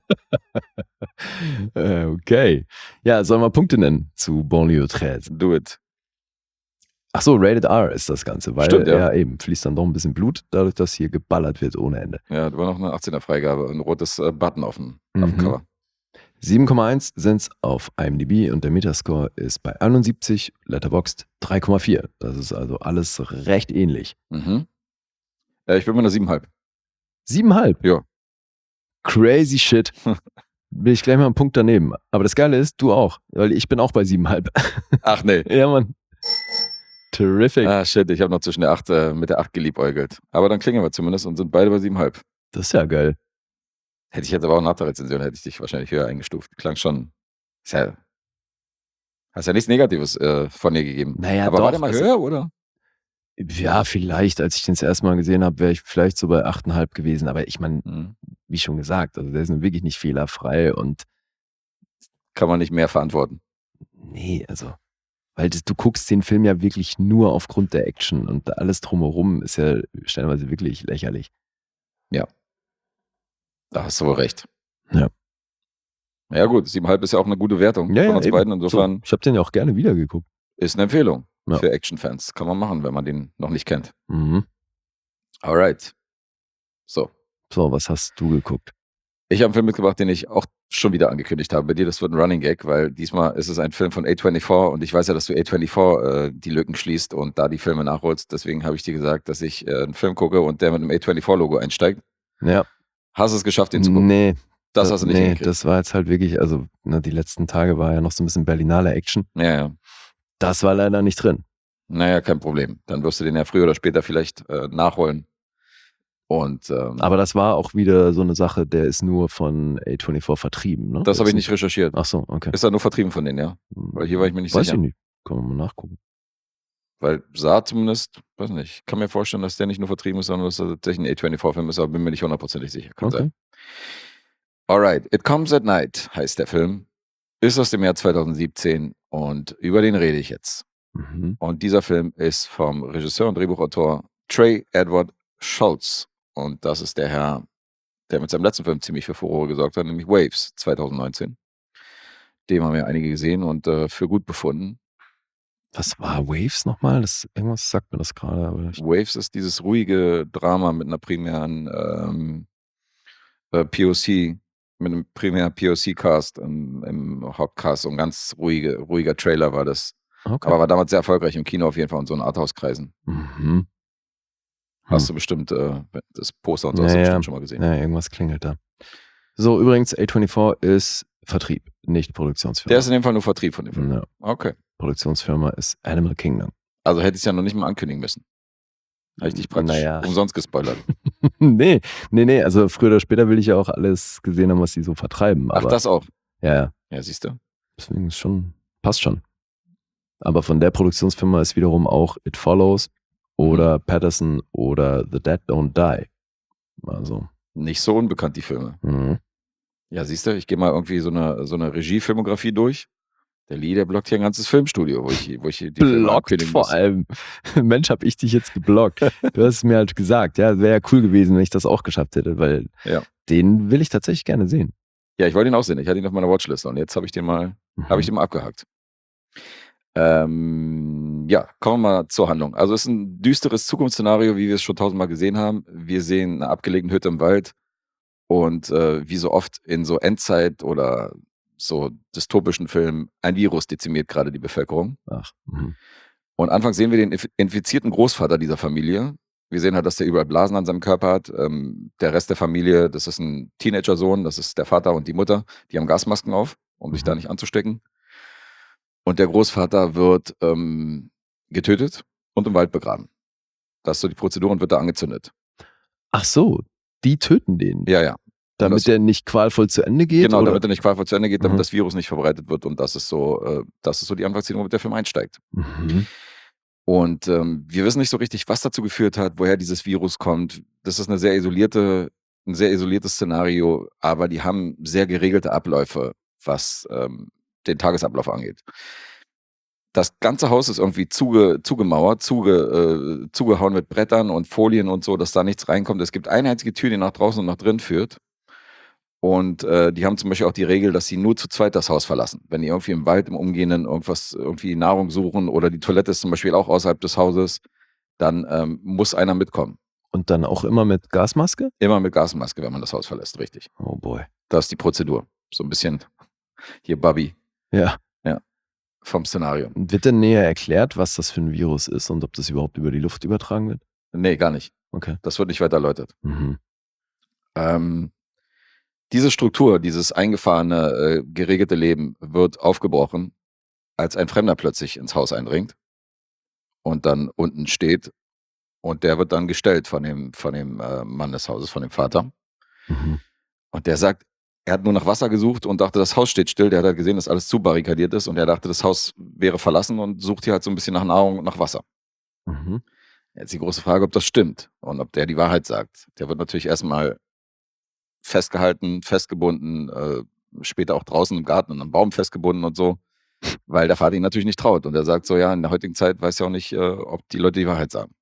Äh, okay. Ja, sollen wir Punkte nennen zu Banlieue dreizehn? Do it. Ach so, Rated R ist das Ganze, weil Stimmt, ja. ja eben fließt dann doch ein bisschen Blut, dadurch, dass hier geballert wird ohne Ende. Ja, da war noch eine achtzehner-Freigabe, ein rotes äh, Button auf dem, auf dem Mhm. Cover. sieben Komma eins sind es auf IMDb und der Metascore ist bei einundsiebzig, Letterboxd drei Komma vier. Das ist also alles recht ähnlich. Mhm. Äh, ich bin bei einer sieben Komma fünf. Siebeneinhalb? Ja. Crazy shit. Bin ich gleich mal einen Punkt daneben. Aber das Geile ist, du auch, weil ich bin auch bei siebeneinhalb. Ach nee. Ja, Mann. Terrific. Ah, shit, ich habe noch zwischen der acht, äh, mit der acht geliebäugelt. Aber dann klingen wir zumindest und sind beide bei sieben Komma fünf. Das ist ja geil. Hätte ich jetzt aber auch nach der Rezension, hätte ich dich wahrscheinlich höher eingestuft. Klang schon. Ist ja, hast ja nichts Negatives äh, von dir gegeben. Naja, aber doch, war der mal also- höher, oder? Ja, vielleicht, als ich den das erste Mal gesehen habe, wäre ich vielleicht so bei acht Komma fünf gewesen. Aber ich meine, Mhm. wie schon gesagt, also der ist nun wirklich nicht fehlerfrei und Kann man nicht mehr verantworten. nee, also, weil das, du guckst den Film ja wirklich nur aufgrund der Action und alles drumherum ist ja stellenweise wirklich lächerlich. Da hast du wohl recht. Ja. Ja gut, sieben Komma fünf ist ja auch eine gute Wertung Ja, von ja, uns eben. beiden. Insofern So, ich habe den ja auch gerne wiedergeguckt. ist eine Empfehlung Ja. für Action-Fans. Kann man machen, wenn man den noch nicht kennt. Mhm. Alright. So. So, was hast du geguckt? Ich habe einen Film mitgebracht, den ich auch schon wieder angekündigt habe bei dir, das wird ein Running Gag, weil diesmal ist es ein Film von A vierundzwanzig und ich weiß ja, dass du A vierundzwanzig äh, die Lücken schließt und da die Filme nachholst. Deswegen habe ich dir gesagt, dass ich äh, einen Film gucke und der mit einem A vierundzwanzig-Logo einsteigt. Ja. Hast du es geschafft, den zu gucken? Nee. Das hast du nicht Nee, hingekriegt. das war jetzt halt wirklich, also ne, die letzten Tage war ja noch so ein bisschen Berlinale Action. Ja, ja. Das war leider nicht drin. Naja, kein Problem. Dann wirst du den ja früher oder später vielleicht äh, nachholen. Und, ähm, Aber das war auch wieder so eine Sache, der ist nur von A vierundzwanzig vertrieben, ne? das habe ich Ist nicht recherchiert. Ach so, okay. Ist er nur vertrieben von denen, ja? Weil hier war ich mir nicht Weiß sicher. ich nicht. Können wir mal nachgucken. Weil sah zumindest, weiß nicht, ich kann mir vorstellen, dass der nicht nur vertrieben ist, sondern dass er tatsächlich ein A vierundzwanzig-Film ist, aber bin mir nicht hundertprozentig sicher. Kann Okay. sein. Alright, It Comes at Night heißt der Film. Ist aus dem Jahr zweitausendsiebzehn und über den rede ich jetzt. Mhm. Und dieser Film ist vom Regisseur und Drehbuchautor Trey Edward Shults. Und das ist der Herr, der mit seinem letzten Film ziemlich für Furore gesorgt hat, nämlich Waves zweitausendneunzehn. Dem haben ja einige gesehen und äh, für gut befunden. Was war Waves nochmal? Das, irgendwas sagt mir das gerade. Aber ich, Waves ist dieses ruhige Drama mit einer primären ähm, äh, P O C, mit einem primären P O C-Cast im, im Hauptcast. So ein ganz ruhige, ruhiger Trailer war das. okay. Aber war damals sehr erfolgreich im Kino auf jeden Fall und so in Arthouse-Kreisen. Mhm. Hast Hm. du bestimmt äh, das Poster und so hast du Ja, ja. bestimmt schon mal gesehen. Ja, irgendwas klingelt da. So, übrigens, A vierundzwanzig ist Vertrieb, nicht Produktionsfirma. Der ist in dem Fall nur Vertrieb von dem Film. Ja. Okay. Produktionsfirma ist Animal Kingdom. Also hätte ich es ja noch nicht mal ankündigen müssen. Habe ich dich praktisch Naja. umsonst gespoilert. nee, nee, nee. Also früher oder später will ich ja auch alles gesehen haben, was die so vertreiben. Ach, Aber, das auch. Ja, ja. Ja, siehst du. Deswegen ist schon, passt schon. Aber von der Produktionsfirma ist wiederum auch It Follows oder Mhm. Patterson oder The Dead Don't Die. Also, Nicht so unbekannt, die Filme. mhm. Ja, siehst du, ich gehe mal irgendwie so eine, so eine Regie-Filmografie durch. Der Lee, der blockt hier ein ganzes Filmstudio, wo ich, wo ich die Filme Blockt ankündigen vor muss. allem. Mensch, hab ich dich jetzt geblockt. Du hast es mir halt gesagt. Ja, wäre ja cool gewesen, wenn ich das auch geschafft hätte, weil Ja. den will ich tatsächlich gerne sehen. Ja, ich wollte ihn auch sehen. Ich hatte ihn auf meiner Watchliste und jetzt habe ich den mal, habe ich den mal abgehakt. Ähm, ja, kommen wir mal zur Handlung. Also es ist ein düsteres Zukunftsszenario, wie wir es schon tausendmal gesehen haben. Wir sehen eine abgelegene Hütte im Wald und äh, wie so oft in so Endzeit oder so dystopischen Filmen, ein Virus dezimiert gerade die Bevölkerung. Ach, mhm. Und anfangs sehen wir den inf- infizierten Großvater dieser Familie. Wir sehen halt, dass der überall Blasen an seinem Körper hat. Ähm, der Rest der Familie, das ist ein Teenager-Sohn, das ist der Vater und die Mutter, die haben Gasmasken auf, um sich Mhm. da nicht anzustecken. Und der Großvater wird ähm, getötet und im Wald begraben. Das ist so die Prozedur und wird da angezündet. Ach so, die töten den, Ja, ja. damit das- der nicht qualvoll zu Ende geht? Genau, oder? damit er nicht qualvoll zu Ende geht, damit Mhm. das Virus nicht verbreitet wird. Und das ist so, äh, das ist so die Anfangsszene, womit der Film einsteigt. Mhm. Und ähm, wir wissen nicht so richtig, was dazu geführt hat, woher dieses Virus kommt. Das ist eine sehr isolierte, ein sehr isoliertes Szenario, aber die haben sehr geregelte Abläufe, was ähm, den Tagesablauf angeht. Das ganze Haus ist irgendwie zuge, zugemauert, zuge, äh, zugehauen mit Brettern und Folien und so, dass da nichts reinkommt. Es gibt eine einzige Tür, die nach draußen und nach drin führt. Und äh, die haben zum Beispiel auch die Regel, dass sie nur zu zweit das Haus verlassen. Wenn die irgendwie im Wald im Umgehenden irgendwas, irgendwie Nahrung suchen oder die Toilette ist zum Beispiel auch außerhalb des Hauses, dann ähm, muss einer mitkommen. Und dann auch immer mit Gasmaske? Immer mit Gasmaske, wenn man das Haus verlässt, richtig. Oh boy. Das ist die Prozedur. So ein bisschen hier Bubby Ja. vom Szenario. Wird denn näher erklärt, was das für ein Virus ist und ob das überhaupt über die Luft übertragen wird? Nee, gar nicht. Okay. Das wird nicht weiter erläutert. Mhm. Ähm, diese Struktur, dieses eingefahrene, äh, geregelte Leben wird aufgebrochen, als ein Fremder plötzlich ins Haus eindringt und dann unten steht und der wird dann gestellt von dem, von dem äh, Mann des Hauses, von dem Vater. Mhm. Und der sagt, er hat nur nach Wasser gesucht und dachte, das Haus steht still. Der hat halt gesehen, dass alles zubarrikadiert ist und er dachte, das Haus wäre verlassen und sucht hier halt so ein bisschen nach Nahrung und nach Wasser. Mhm. Jetzt die große Frage, ob das stimmt und ob der die Wahrheit sagt. Der wird natürlich erstmal festgehalten, festgebunden, äh, später auch draußen im Garten an einem Baum festgebunden und so, weil der Vater ihn natürlich nicht traut. Und er sagt so, ja, in der heutigen Zeit weiß ja auch nicht, äh, ob die Leute die Wahrheit sagen.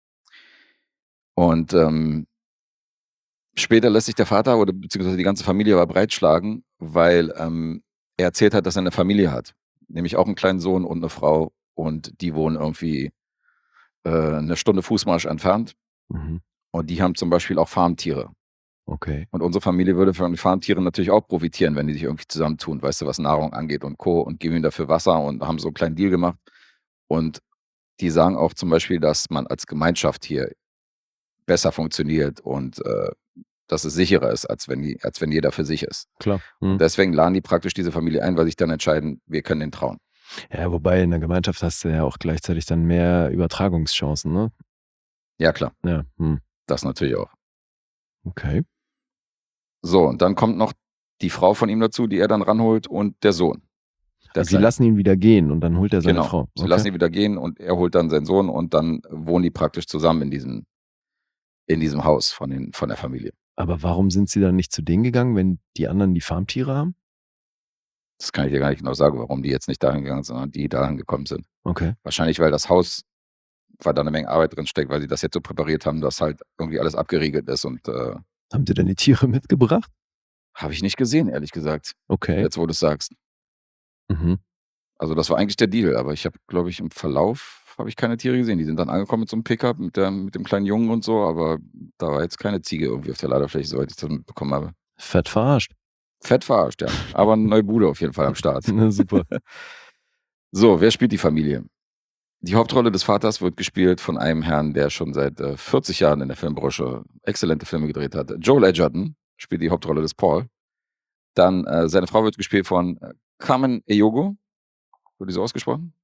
Und ähm, später lässt sich der Vater oder beziehungsweise die ganze Familie aber breitschlagen, weil ähm, er erzählt hat, dass er eine Familie hat. Nämlich auch einen kleinen Sohn und eine Frau und die wohnen irgendwie äh, eine Stunde Fußmarsch entfernt Mhm. und die haben zum Beispiel auch Farmtiere. Okay. Und unsere Familie würde von den Farmtieren natürlich auch profitieren, wenn die sich irgendwie zusammentun, weißt du, was Nahrung angeht und Co. und geben ihnen dafür Wasser und haben so einen kleinen Deal gemacht. Und die sagen auch zum Beispiel, dass man als Gemeinschaft hier besser funktioniert und äh, dass es sicherer ist, als wenn, die, als wenn jeder für sich ist. Klar. Und Hm. deswegen laden die praktisch diese Familie ein, weil sich dann entscheiden, wir können den trauen. Ja, wobei in der Gemeinschaft hast du ja auch gleichzeitig dann mehr Übertragungschancen, ne? Ja, klar, Ja. Hm. das natürlich auch. Okay. So, und dann kommt noch die Frau von ihm dazu, die er dann ranholt und der Sohn. Der Also sie Kleine. lassen ihn wieder gehen und dann holt er seine Genau. Frau. Sie Okay. lassen ihn wieder gehen und er holt dann seinen Sohn und dann wohnen die praktisch zusammen in diesem, in diesem Haus von, den, von der Familie. Aber warum sind sie dann nicht zu denen gegangen, wenn die anderen die Farmtiere haben? Das kann ich dir gar nicht genau sagen, warum die jetzt nicht dahin gegangen sind, sondern die dahin gekommen sind. Okay. Wahrscheinlich, weil das Haus, weil da eine Menge Arbeit drin steckt, weil sie das jetzt so präpariert haben, dass halt irgendwie alles abgeriegelt ist und äh, Haben sie denn die Tiere mitgebracht? habe ich nicht gesehen, ehrlich gesagt. Okay. Jetzt, wo du es sagst. Mhm. Also das war eigentlich der Deal, aber ich habe, glaube ich, im Verlauf habe ich keine Tiere gesehen. Die sind dann angekommen mit so einem Pickup mit, der, mit dem kleinen Jungen und so, aber da war jetzt keine Ziege irgendwie auf der Laderfläche, soweit ich das mitbekommen habe. Fett verarscht. Fett verarscht, ja. Aber eine neue Bude auf jeden Fall am Start. Na, super. So, wer spielt die Familie? Die Hauptrolle des Vaters wird gespielt von einem Herrn, der schon seit äh, vierzig Jahren in der Filmbranche exzellente Filme gedreht hat. Joel Edgerton spielt die Hauptrolle des Paul. Dann äh, seine Frau wird gespielt von äh, Carmen Ejogo. Wird die so ausgesprochen?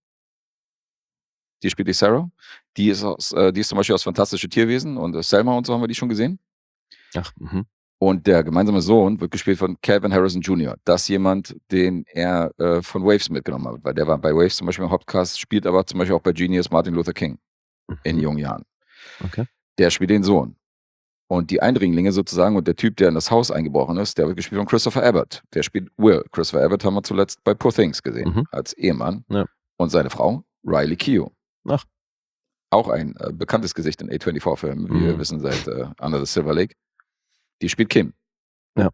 Die spielt die Sarah. Die ist, aus, äh, die ist zum Beispiel aus Fantastische Tierwesen und äh, Selma und so haben wir die schon gesehen. Ach, mhm. Und der gemeinsame Sohn wird gespielt von Calvin Harrison Junior Das ist jemand, den er äh, von Waves mitgenommen hat, weil der war bei Waves zum Beispiel im Hauptcast, spielt aber zum Beispiel auch bei Genius Martin Luther King in Mhm. jungen Jahren. Okay. Der spielt den Sohn. Und die Eindringlinge sozusagen und der Typ, der in das Haus eingebrochen ist, der wird gespielt von Christopher Abbott. Der spielt Will. Christopher Abbott haben wir zuletzt bei Poor Things gesehen, Mhm. als Ehemann. Ja. Und seine Frau, Riley Keough. Ach. Auch ein äh, bekanntes Gesicht in A vierundzwanzig-Filmen, wie wir Mhm. wissen, seit äh, Under the Silver Lake. Die spielt Kim. Ja.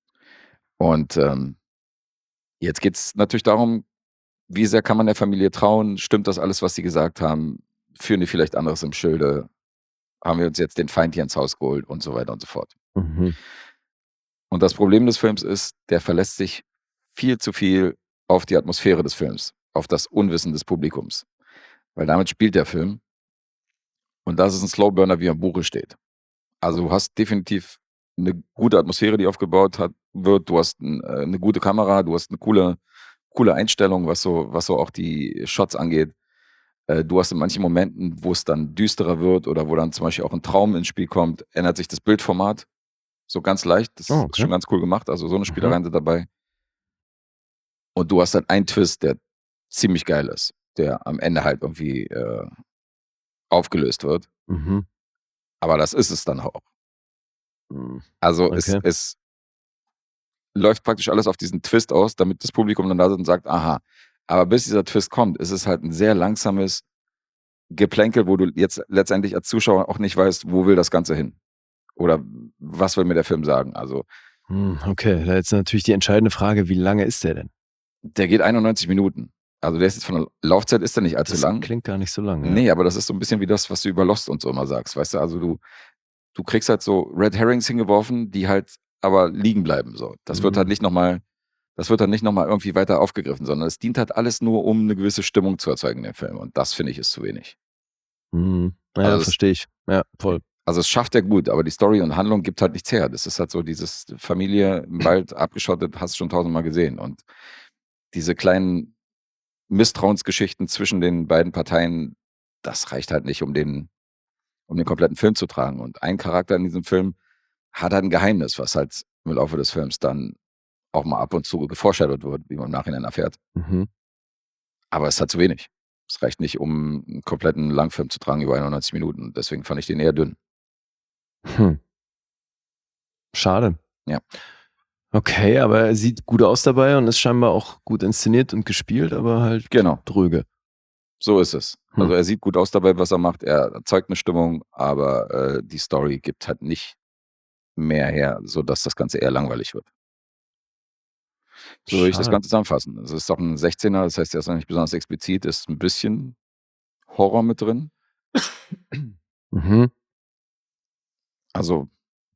Und ähm, jetzt geht es natürlich darum, wie sehr kann man der Familie trauen? Stimmt das alles, was sie gesagt haben? Führen die vielleicht anderes im Schilde? Haben wir uns jetzt den Feind hier ins Haus geholt und so weiter und so fort. Mhm. Und das Problem des Films ist, der verlässt sich viel zu viel auf die Atmosphäre des Films, auf das Unwissen des Publikums. Weil damit spielt der Film. Und das ist ein Slowburner, wie er im Buche steht. Also du hast definitiv eine gute Atmosphäre, die aufgebaut hat, wird. Du hast ein, äh, eine gute Kamera, du hast eine coole, coole Einstellung, was so, was so auch die Shots angeht. Äh, du hast in manchen Momenten, wo es dann düsterer wird oder wo dann zum Beispiel auch ein Traum ins Spiel kommt, ändert sich das Bildformat so ganz leicht. Das Oh, ist okay. schon ganz cool gemacht. Also so eine Mhm. Spielereien sind dabei. Und du hast dann einen Twist, der ziemlich geil ist, der am Ende halt irgendwie äh, aufgelöst wird. Mhm. Aber das ist es dann auch. Mhm. Also es, Okay. es läuft praktisch alles auf diesen Twist aus, damit das Publikum dann da sitzt und sagt, aha. Aber bis dieser Twist kommt, ist es halt ein sehr langsames Geplänkel, wo du jetzt letztendlich als Zuschauer auch nicht weißt, wo will das Ganze hin? Oder was will mir der Film sagen? Also Hm, Okay, da jetzt natürlich die entscheidende Frage, wie lange ist der denn? der geht einundneunzig Minuten. Also der ist jetzt von der Laufzeit ist der nicht allzu Das lang. klingt gar nicht so lang. Ja. Nee, aber das ist so ein bisschen wie das, was du über Lost und so immer sagst, weißt du? Also du, du kriegst halt so Red Herrings hingeworfen, die halt aber liegen bleiben. So. Das wird halt Mhm. nicht nochmal, das wird dann nicht nochmal irgendwie weiter aufgegriffen, sondern es dient halt alles nur, um eine gewisse Stimmung zu erzeugen in dem Film. Und das finde ich ist zu wenig. Mhm. Ja, Also es, verstehe ich. Ja, voll. also es schafft er gut, aber die Story und Handlung gibt halt nichts her. Das ist halt so dieses Familie im Wald abgeschottet, hast du schon tausendmal gesehen. Und diese kleinen Misstrauensgeschichten zwischen den beiden Parteien, das reicht halt nicht, um den, um den kompletten Film zu tragen. Und ein Charakter in diesem Film hat halt ein Geheimnis, was halt im Laufe des Films dann auch mal ab und zu geforeshadowt wird, wie man im Nachhinein erfährt. Mhm. Aber es ist halt zu wenig. Es reicht nicht, um einen kompletten Langfilm zu tragen über einundneunzig Minuten. Deswegen fand ich den eher dünn. Hm. Schade. Ja. Okay, aber er sieht gut aus dabei und ist scheinbar auch gut inszeniert und gespielt, aber halt Genau, dröge. so ist es. Hm. Also er sieht gut aus dabei, was er macht. Er erzeugt eine Stimmung, aber äh, die Story gibt halt nicht mehr her, sodass das Ganze eher langweilig wird. So würde ich das Schade. Ganze zusammenfassen. Es ist doch ein sechzehner, das heißt, er ist noch nicht besonders explizit, ist ein bisschen Horror mit drin. Mhm. Also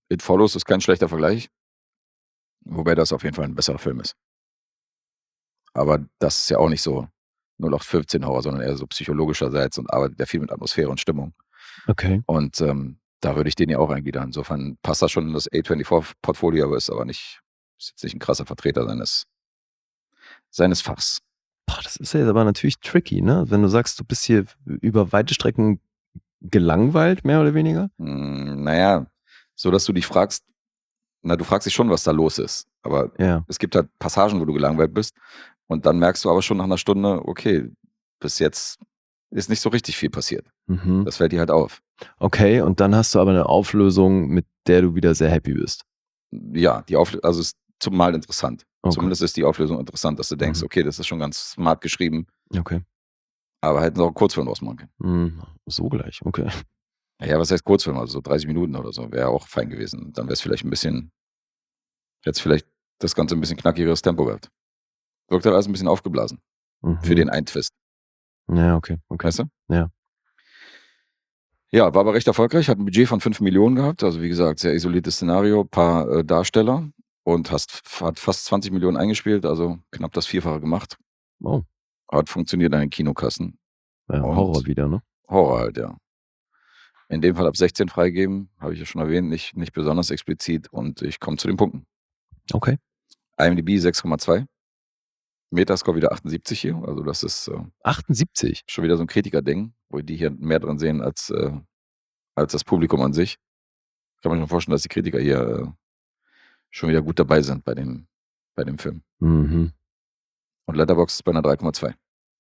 It Follows ist kein schlechter Vergleich. Wobei das auf jeden Fall ein besserer Film ist. Aber das ist ja auch nicht so null acht fünfzehn Horror, sondern eher so psychologischerseits und arbeitet ja viel mit Atmosphäre und Stimmung. Okay. Und ähm, da würde ich den ja auch eingliedern. Insofern passt das schon in das A vierundzwanzig-Portfolio, aber ist aber nicht, ist jetzt nicht ein krasser Vertreter seines, seines Fachs. Boah, das ist ja jetzt aber natürlich tricky, ne? Wenn du sagst, du bist hier über weite Strecken gelangweilt, mehr oder weniger? Hm, naja, so dass du dich fragst, na, du fragst dich schon, was da los ist. Aber Ja. es gibt halt Passagen, wo du gelangweilt bist. Und dann merkst du aber schon nach einer Stunde, okay, bis jetzt ist nicht so richtig viel passiert. Mhm. Das fällt dir halt auf. Okay, und dann hast du aber eine Auflösung, mit der du wieder sehr happy bist. Ja, die Auflösung, also ist zumal interessant. Okay. Zumindest ist die Auflösung interessant, dass du denkst, Mhm. okay, das ist schon ganz smart geschrieben, Okay. aber hätten sie auch einen Kurzfilm draus machen können. Mhm. So gleich, okay. Ja, was heißt Kurzfilm? Also so dreißig Minuten oder so, wäre auch fein gewesen. Dann wäre es vielleicht ein bisschen, jetzt vielleicht das Ganze ein bisschen knackigeres Tempo gehabt. Wirkt halt alles ein bisschen aufgeblasen. Mhm. Für den einen Twist. Ja, okay, okay. Weißt du? Ja. Ja, war aber recht erfolgreich, hat ein Budget von fünf Millionen gehabt, also wie gesagt, sehr isoliertes Szenario, paar äh, Darsteller und hast, hat fast zwanzig Millionen eingespielt, also knapp das Vierfache gemacht. Oh, Hat funktioniert an den Kinokassen. ja, Und- Horror wieder, ne? Horror halt, ja. In dem Fall ab sechzehn freigeben, habe ich ja schon erwähnt, nicht, nicht besonders explizit und ich komme zu den Punkten. Okay. IMDb sechs Komma zwei. Metascore wieder achtundsiebzig hier, also das ist äh, achtundsiebzig. schon wieder so ein Kritiker-Ding, wo die hier mehr drin sehen als, äh, als das Publikum an sich. Kann man sich schon vorstellen, dass die Kritiker hier äh, schon wieder gut dabei sind bei dem, bei dem Film. Mhm. Und Letterboxd ist bei einer drei Komma zwei.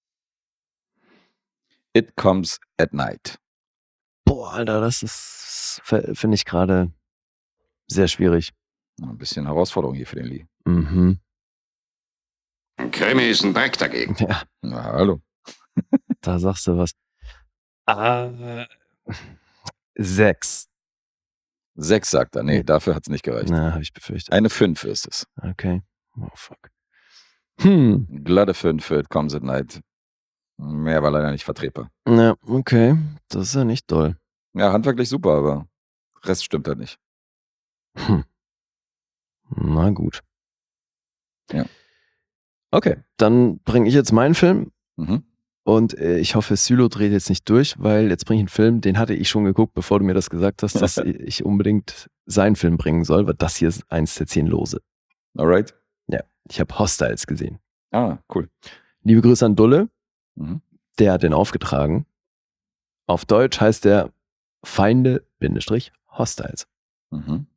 It Comes at Night. Boah, Alter, das ist, finde ich gerade sehr schwierig. Ein bisschen Herausforderung hier für den Lee. Mhm. Ein Krimi ist ein Dreck dagegen. Ja, Na, hallo. da sagst du was. Ah, sechs. Sechs sagt er. Nee, dafür hat es nicht gereicht. Na, habe ich befürchtet. Eine fünf ist es. Okay. Oh, fuck. Hm. Glatte fünf für It Comes at Night. Mehr war leider nicht vertretbar. Ja, okay. Das ist ja nicht doll. Ja, handwerklich super, aber Rest stimmt halt nicht. Hm. Na gut. Ja. Okay, dann bringe ich jetzt meinen Film Mhm. und äh, ich hoffe, Sylo dreht jetzt nicht durch, weil jetzt bringe ich einen Film, den hatte ich schon geguckt, bevor du mir das gesagt hast, dass ich unbedingt seinen Film bringen soll, weil das hier ist eins der zehn Lose. Alright. Ich habe Hostiles gesehen. Ah, cool. Liebe Grüße an Dulle, Mhm. der hat den aufgetragen. Auf Deutsch heißt der Feinde-Hostiles. Mhm.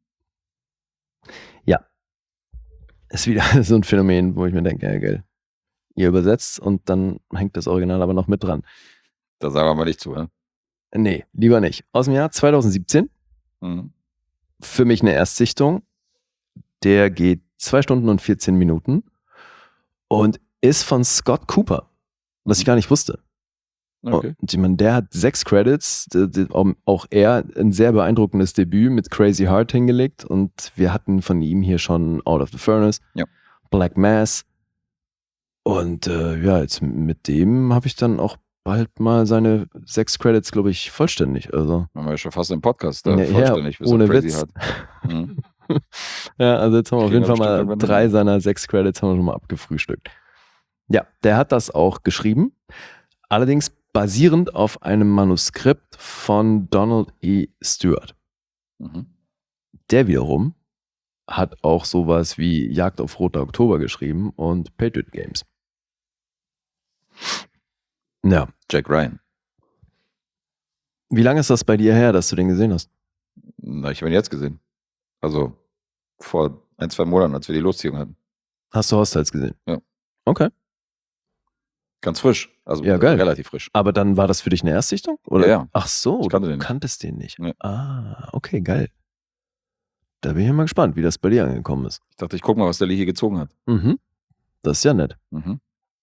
Ist wieder so ein Phänomen, wo ich mir denke, ja, geil. Ihr übersetzt und dann hängt das Original aber noch mit dran. Da sagen wir mal nicht zu, ne? Nee, lieber nicht. Aus dem Jahr zweitausendsiebzehn. Mhm. Für mich eine Erstsichtung. Der geht zwei Stunden und vierzehn Minuten und ist von Scott Cooper, was ich gar nicht wusste. Okay. Und ich meine, der hat sechs Credits, d- d- auch er ein sehr beeindruckendes Debüt mit Crazy Heart hingelegt und wir hatten von ihm hier schon Out of the Furnace, Ja. Black Mass und äh, ja, jetzt mit dem habe ich dann auch bald mal seine sechs Credits, glaube ich, vollständig. Also Haben wir ja schon fast im Podcast da Ja, ja, vollständig, bis er ohne crazy Witz. hat. Mhm. ja, also jetzt haben wir auf Kriegen jeden Fall wir bestimmt mal irgendwann drei hin. seiner sechs Credits haben wir schon mal abgefrühstückt. Ja, der hat das auch geschrieben, allerdings basierend auf einem Manuskript von Donald E. Stewart. Mhm. Der wiederum hat auch sowas wie Jagd auf Roter Oktober geschrieben und Patriot Games. Ja, Jack Ryan. wie lange ist das bei dir her, dass du den gesehen hast? Na, ich habe ihn jetzt gesehen. Also vor ein, zwei Monaten, als wir die Losziehung hatten. Hast du Hostiles gesehen? Ja. Okay. Ganz frisch. Also Ja, geil. relativ frisch. Aber dann war das für dich eine Erstsichtung? Oder? Ja, ja. Ach so, Ich kannte du den nicht. kanntest den nicht. Nee. Ah, okay, geil. Da bin ich mal gespannt, wie das bei dir angekommen ist. Ich dachte, ich guck mal, was der Lee hier gezogen hat. Mhm. Das ist ja nett. Mhm.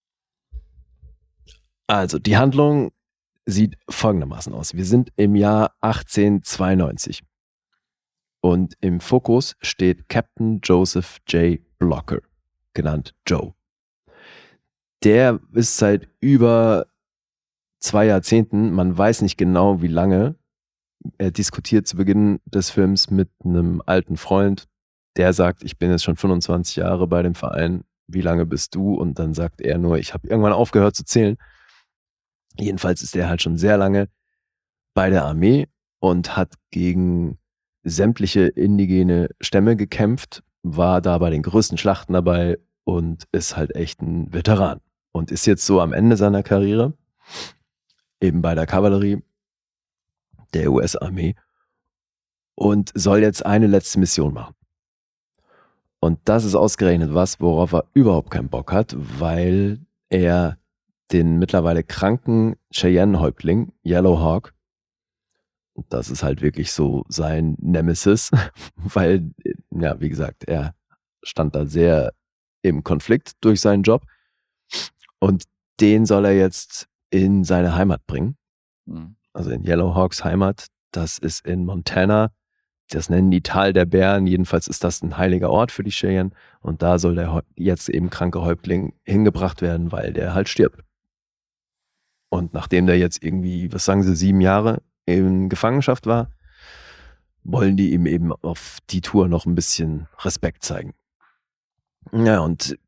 Also, die Handlung sieht folgendermaßen aus. Wir sind im Jahr achtzehnhundertzweiundneunzig. Und im Fokus steht Captain Joseph J. Blocker, genannt Joe. Der ist seit über zwei Jahrzehnten, man weiß nicht genau wie lange, er diskutiert zu Beginn des Films mit einem alten Freund, der sagt, ich bin jetzt schon fünfundzwanzig Jahre bei dem Verein, wie lange bist du? Und dann sagt er nur, ich habe irgendwann aufgehört zu zählen. Jedenfalls ist er halt schon sehr lange bei der Armee und hat gegen sämtliche indigene Stämme gekämpft, war da bei den größten Schlachten dabei und ist halt echt ein Veteran. Und ist jetzt so am Ende seiner Karriere, eben bei der Kavallerie der U S-Armee und soll jetzt eine letzte Mission machen. Und das ist ausgerechnet was, worauf er überhaupt keinen Bock hat, weil er den mittlerweile kranken Cheyenne-Häuptling, Yellow Hawk, und das ist halt wirklich so sein Nemesis, weil, ja, wie gesagt, er stand da sehr im Konflikt durch seinen Job und den soll er jetzt in seine Heimat bringen. Mhm. Also in Yellow Hawks Heimat, das ist in Montana. Das nennen die Tal der Bären. Jedenfalls ist das ein heiliger Ort für die Cheyenne. Und da soll der jetzt eben kranke Häuptling hingebracht werden, weil der halt stirbt. Und nachdem der jetzt irgendwie, was sagen sie, sieben Jahre in Gefangenschaft war, wollen die ihm eben auf die Tour noch ein bisschen Respekt zeigen. Ja, und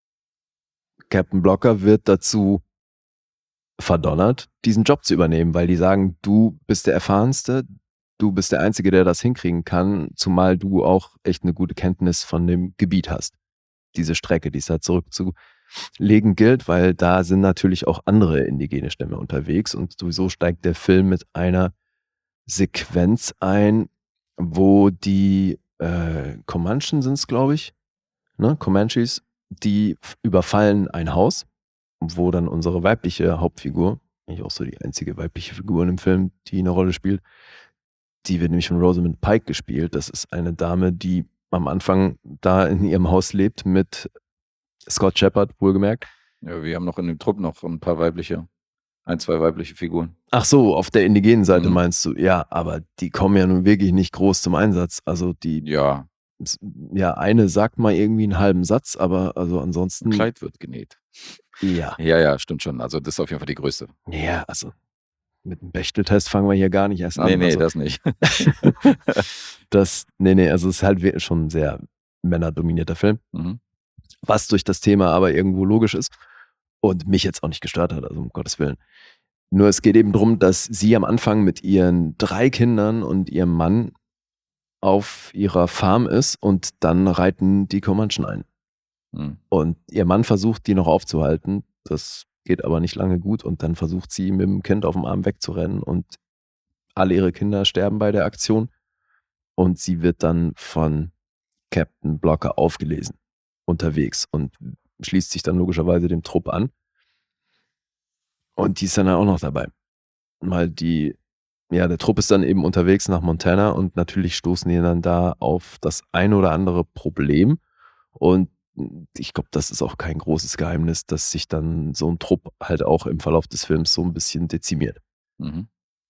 Captain Blocker wird dazu verdonnert, diesen Job zu übernehmen, weil die sagen, du bist der Erfahrenste, du bist der Einzige, der das hinkriegen kann, zumal du auch echt eine gute Kenntnis von dem Gebiet hast. Diese Strecke, die es da zurückzulegen gilt, weil da sind natürlich auch andere indigene Stämme unterwegs und sowieso steigt der Film mit einer Sequenz ein, wo die äh, Comanchen sind es, glaube ich, ne? Comanches, die überfallen ein Haus, wo dann unsere weibliche Hauptfigur, eigentlich auch so die einzige weibliche Figur in dem Film, die eine Rolle spielt, die wird nämlich von Rosamund Pike gespielt. Das ist eine Dame, die am Anfang da in ihrem Haus lebt mit Scott Shepard, wohlgemerkt. Ja, wir haben noch in dem Trupp noch ein paar weibliche, ein, zwei weibliche Figuren. Ach so, auf der indigenen Seite Mhm. meinst du? Ja, aber die kommen ja nun wirklich nicht groß zum Einsatz. Also die, Ja, ja, eine sagt mal irgendwie einen halben Satz, aber also ansonsten, ein Kleid wird genäht. ja, Ja, ja, stimmt schon. Also das ist auf jeden Fall die größte. ja, also mit dem Bechteltest fangen wir hier gar nicht erst an. Nee, nee, also, das nicht. das, nee, nee, also es ist halt wir- schon ein sehr männerdominierter Film, Mhm. was durch das Thema aber irgendwo logisch ist und mich jetzt auch nicht gestört hat, also um Gottes Willen. Nur es geht eben darum, dass sie am Anfang mit ihren drei Kindern und ihrem Mann auf ihrer Farm ist und dann reiten die Comanchen ein. Mhm. Und ihr Mann versucht, die noch aufzuhalten. Das geht aber nicht lange gut und dann versucht sie mit dem Kind auf dem Arm wegzurennen und alle ihre Kinder sterben bei der Aktion und sie wird dann von Captain Blocker aufgelesen unterwegs und schließt sich dann logischerweise dem Trupp an. Und die ist dann auch noch dabei. Weil die, ja, der Trupp ist dann eben unterwegs nach Montana und natürlich stoßen die dann da auf das ein oder andere Problem. Und ich glaube, das ist auch kein großes Geheimnis, dass sich dann so ein Trupp halt auch im Verlauf des Films so ein bisschen dezimiert. Mhm.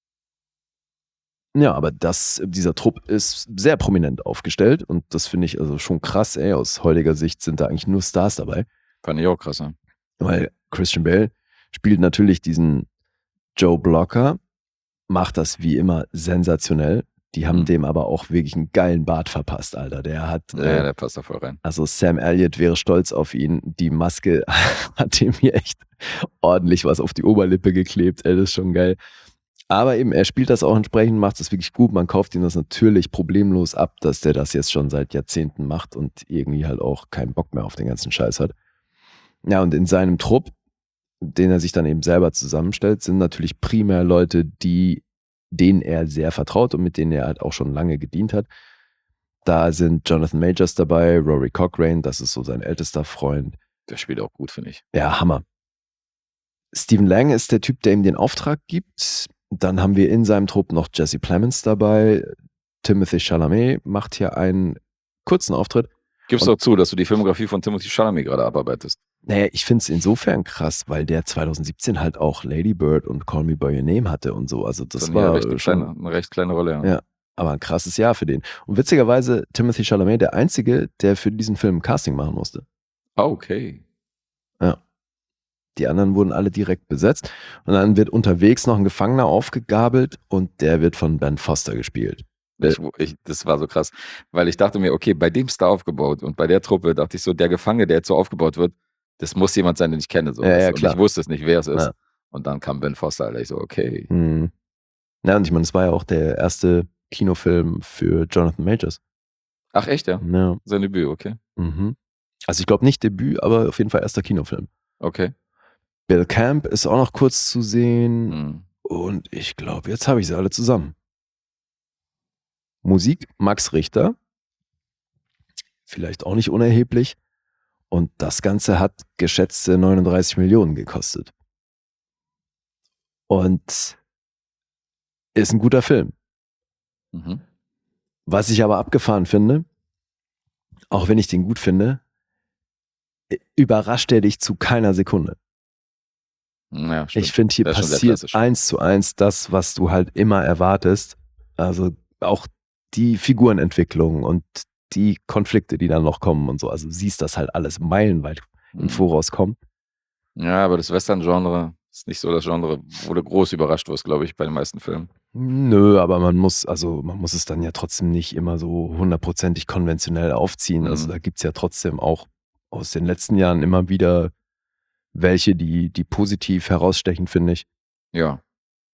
Ja, aber das, dieser Trupp ist sehr prominent aufgestellt und das finde ich also schon krass, ey. Aus heutiger Sicht sind da eigentlich nur Stars dabei. Fand ich auch krass. Ja. Weil Christian Bale spielt natürlich diesen Joe Blocker, macht das wie immer sensationell. Die haben Mhm. dem aber auch wirklich einen geilen Bart verpasst, Alter. Der hat, Ja, äh, der passt da voll rein. also Sam Elliott wäre stolz auf ihn. Die Maske hat ihm hier echt ordentlich was auf die Oberlippe geklebt. Ey, das ist schon geil. Aber eben, er spielt das auch entsprechend, macht das wirklich gut. Man kauft ihm das natürlich problemlos ab, dass der das jetzt schon seit Jahrzehnten macht und irgendwie halt auch keinen Bock mehr auf den ganzen Scheiß hat. Ja, und in seinem Trupp, den er sich dann eben selber zusammenstellt, sind natürlich primär Leute, die, denen er sehr vertraut und mit denen er halt auch schon lange gedient hat. Da sind Jonathan Majors dabei, Rory Cochrane, das ist so sein ältester Freund. Der spielt auch gut, finde ich. Ja, Hammer. Stephen Lang ist der Typ, der ihm den Auftrag gibt. Dann haben wir in seinem Trupp noch Jesse Plemons dabei. Timothée Chalamet macht hier einen kurzen Auftritt. Gibst Und- doch zu, dass du die Filmografie von Timothée Chalamet gerade abarbeitest. Naja, ich finde es insofern krass, weil der zwanzig siebzehn halt auch Lady Bird und Call Me By Your Name hatte und so. Also das Dann war ja recht schon kleine, eine recht kleine Rolle. Ja. Ja. aber ein krasses Jahr für den. Und witzigerweise Timothée Chalamet der Einzige, der für diesen Film ein Casting machen musste. Ah, okay. Die anderen wurden alle direkt besetzt. Und dann wird unterwegs noch ein Gefangener aufgegabelt und der wird von Ben Foster gespielt. Ich, ich, das war so krass, weil ich dachte mir, okay, bei dem Star aufgebaut und bei der Truppe dachte ich so, der Gefangene, der jetzt so aufgebaut wird, das muss jemand sein, den ich kenne. So. Ja, ja, und klar. ich wusste es nicht, wer es ist. Ja. Und dann kam Ben Foster, Alter. Ich so, okay. Mhm. Ja, und ich meine, es war ja auch der erste Kinofilm für Jonathan Majors. Ach, echt, ja? Ja. Sein Debüt, okay. Mhm. Also ich glaube nicht Debüt, aber auf jeden Fall erster Kinofilm. Okay. Bill Camp ist auch noch kurz zu sehen. Mhm. Und ich glaube, jetzt habe ich sie alle zusammen. Musik, Max Richter. Vielleicht auch nicht unerheblich. Und das Ganze hat geschätzte neununddreißig Millionen gekostet. Und ist ein guter Film. Mhm. Was ich aber abgefahren finde, auch wenn ich den gut finde, überrascht er dich zu keiner Sekunde. Ja, stimmt. Ich finde, hier Das ist schon sehr passiert klassisch. eins zu eins das, was du halt immer erwartest. Also auch die Figurenentwicklung und die Konflikte, die dann noch kommen und so. Also du siehst das halt alles meilenweit im Mhm. Voraus kommen. Ja, aber das Western-Genre ist nicht so das Genre, wo du groß überrascht wirst, glaube ich, bei den meisten Filmen. Nö, aber man muss, also man muss es dann ja trotzdem nicht immer so hundertprozentig konventionell aufziehen. Also Mhm. da gibt es ja trotzdem auch aus den letzten Jahren immer wieder welche, die, die positiv herausstechen, finde ich. Ja.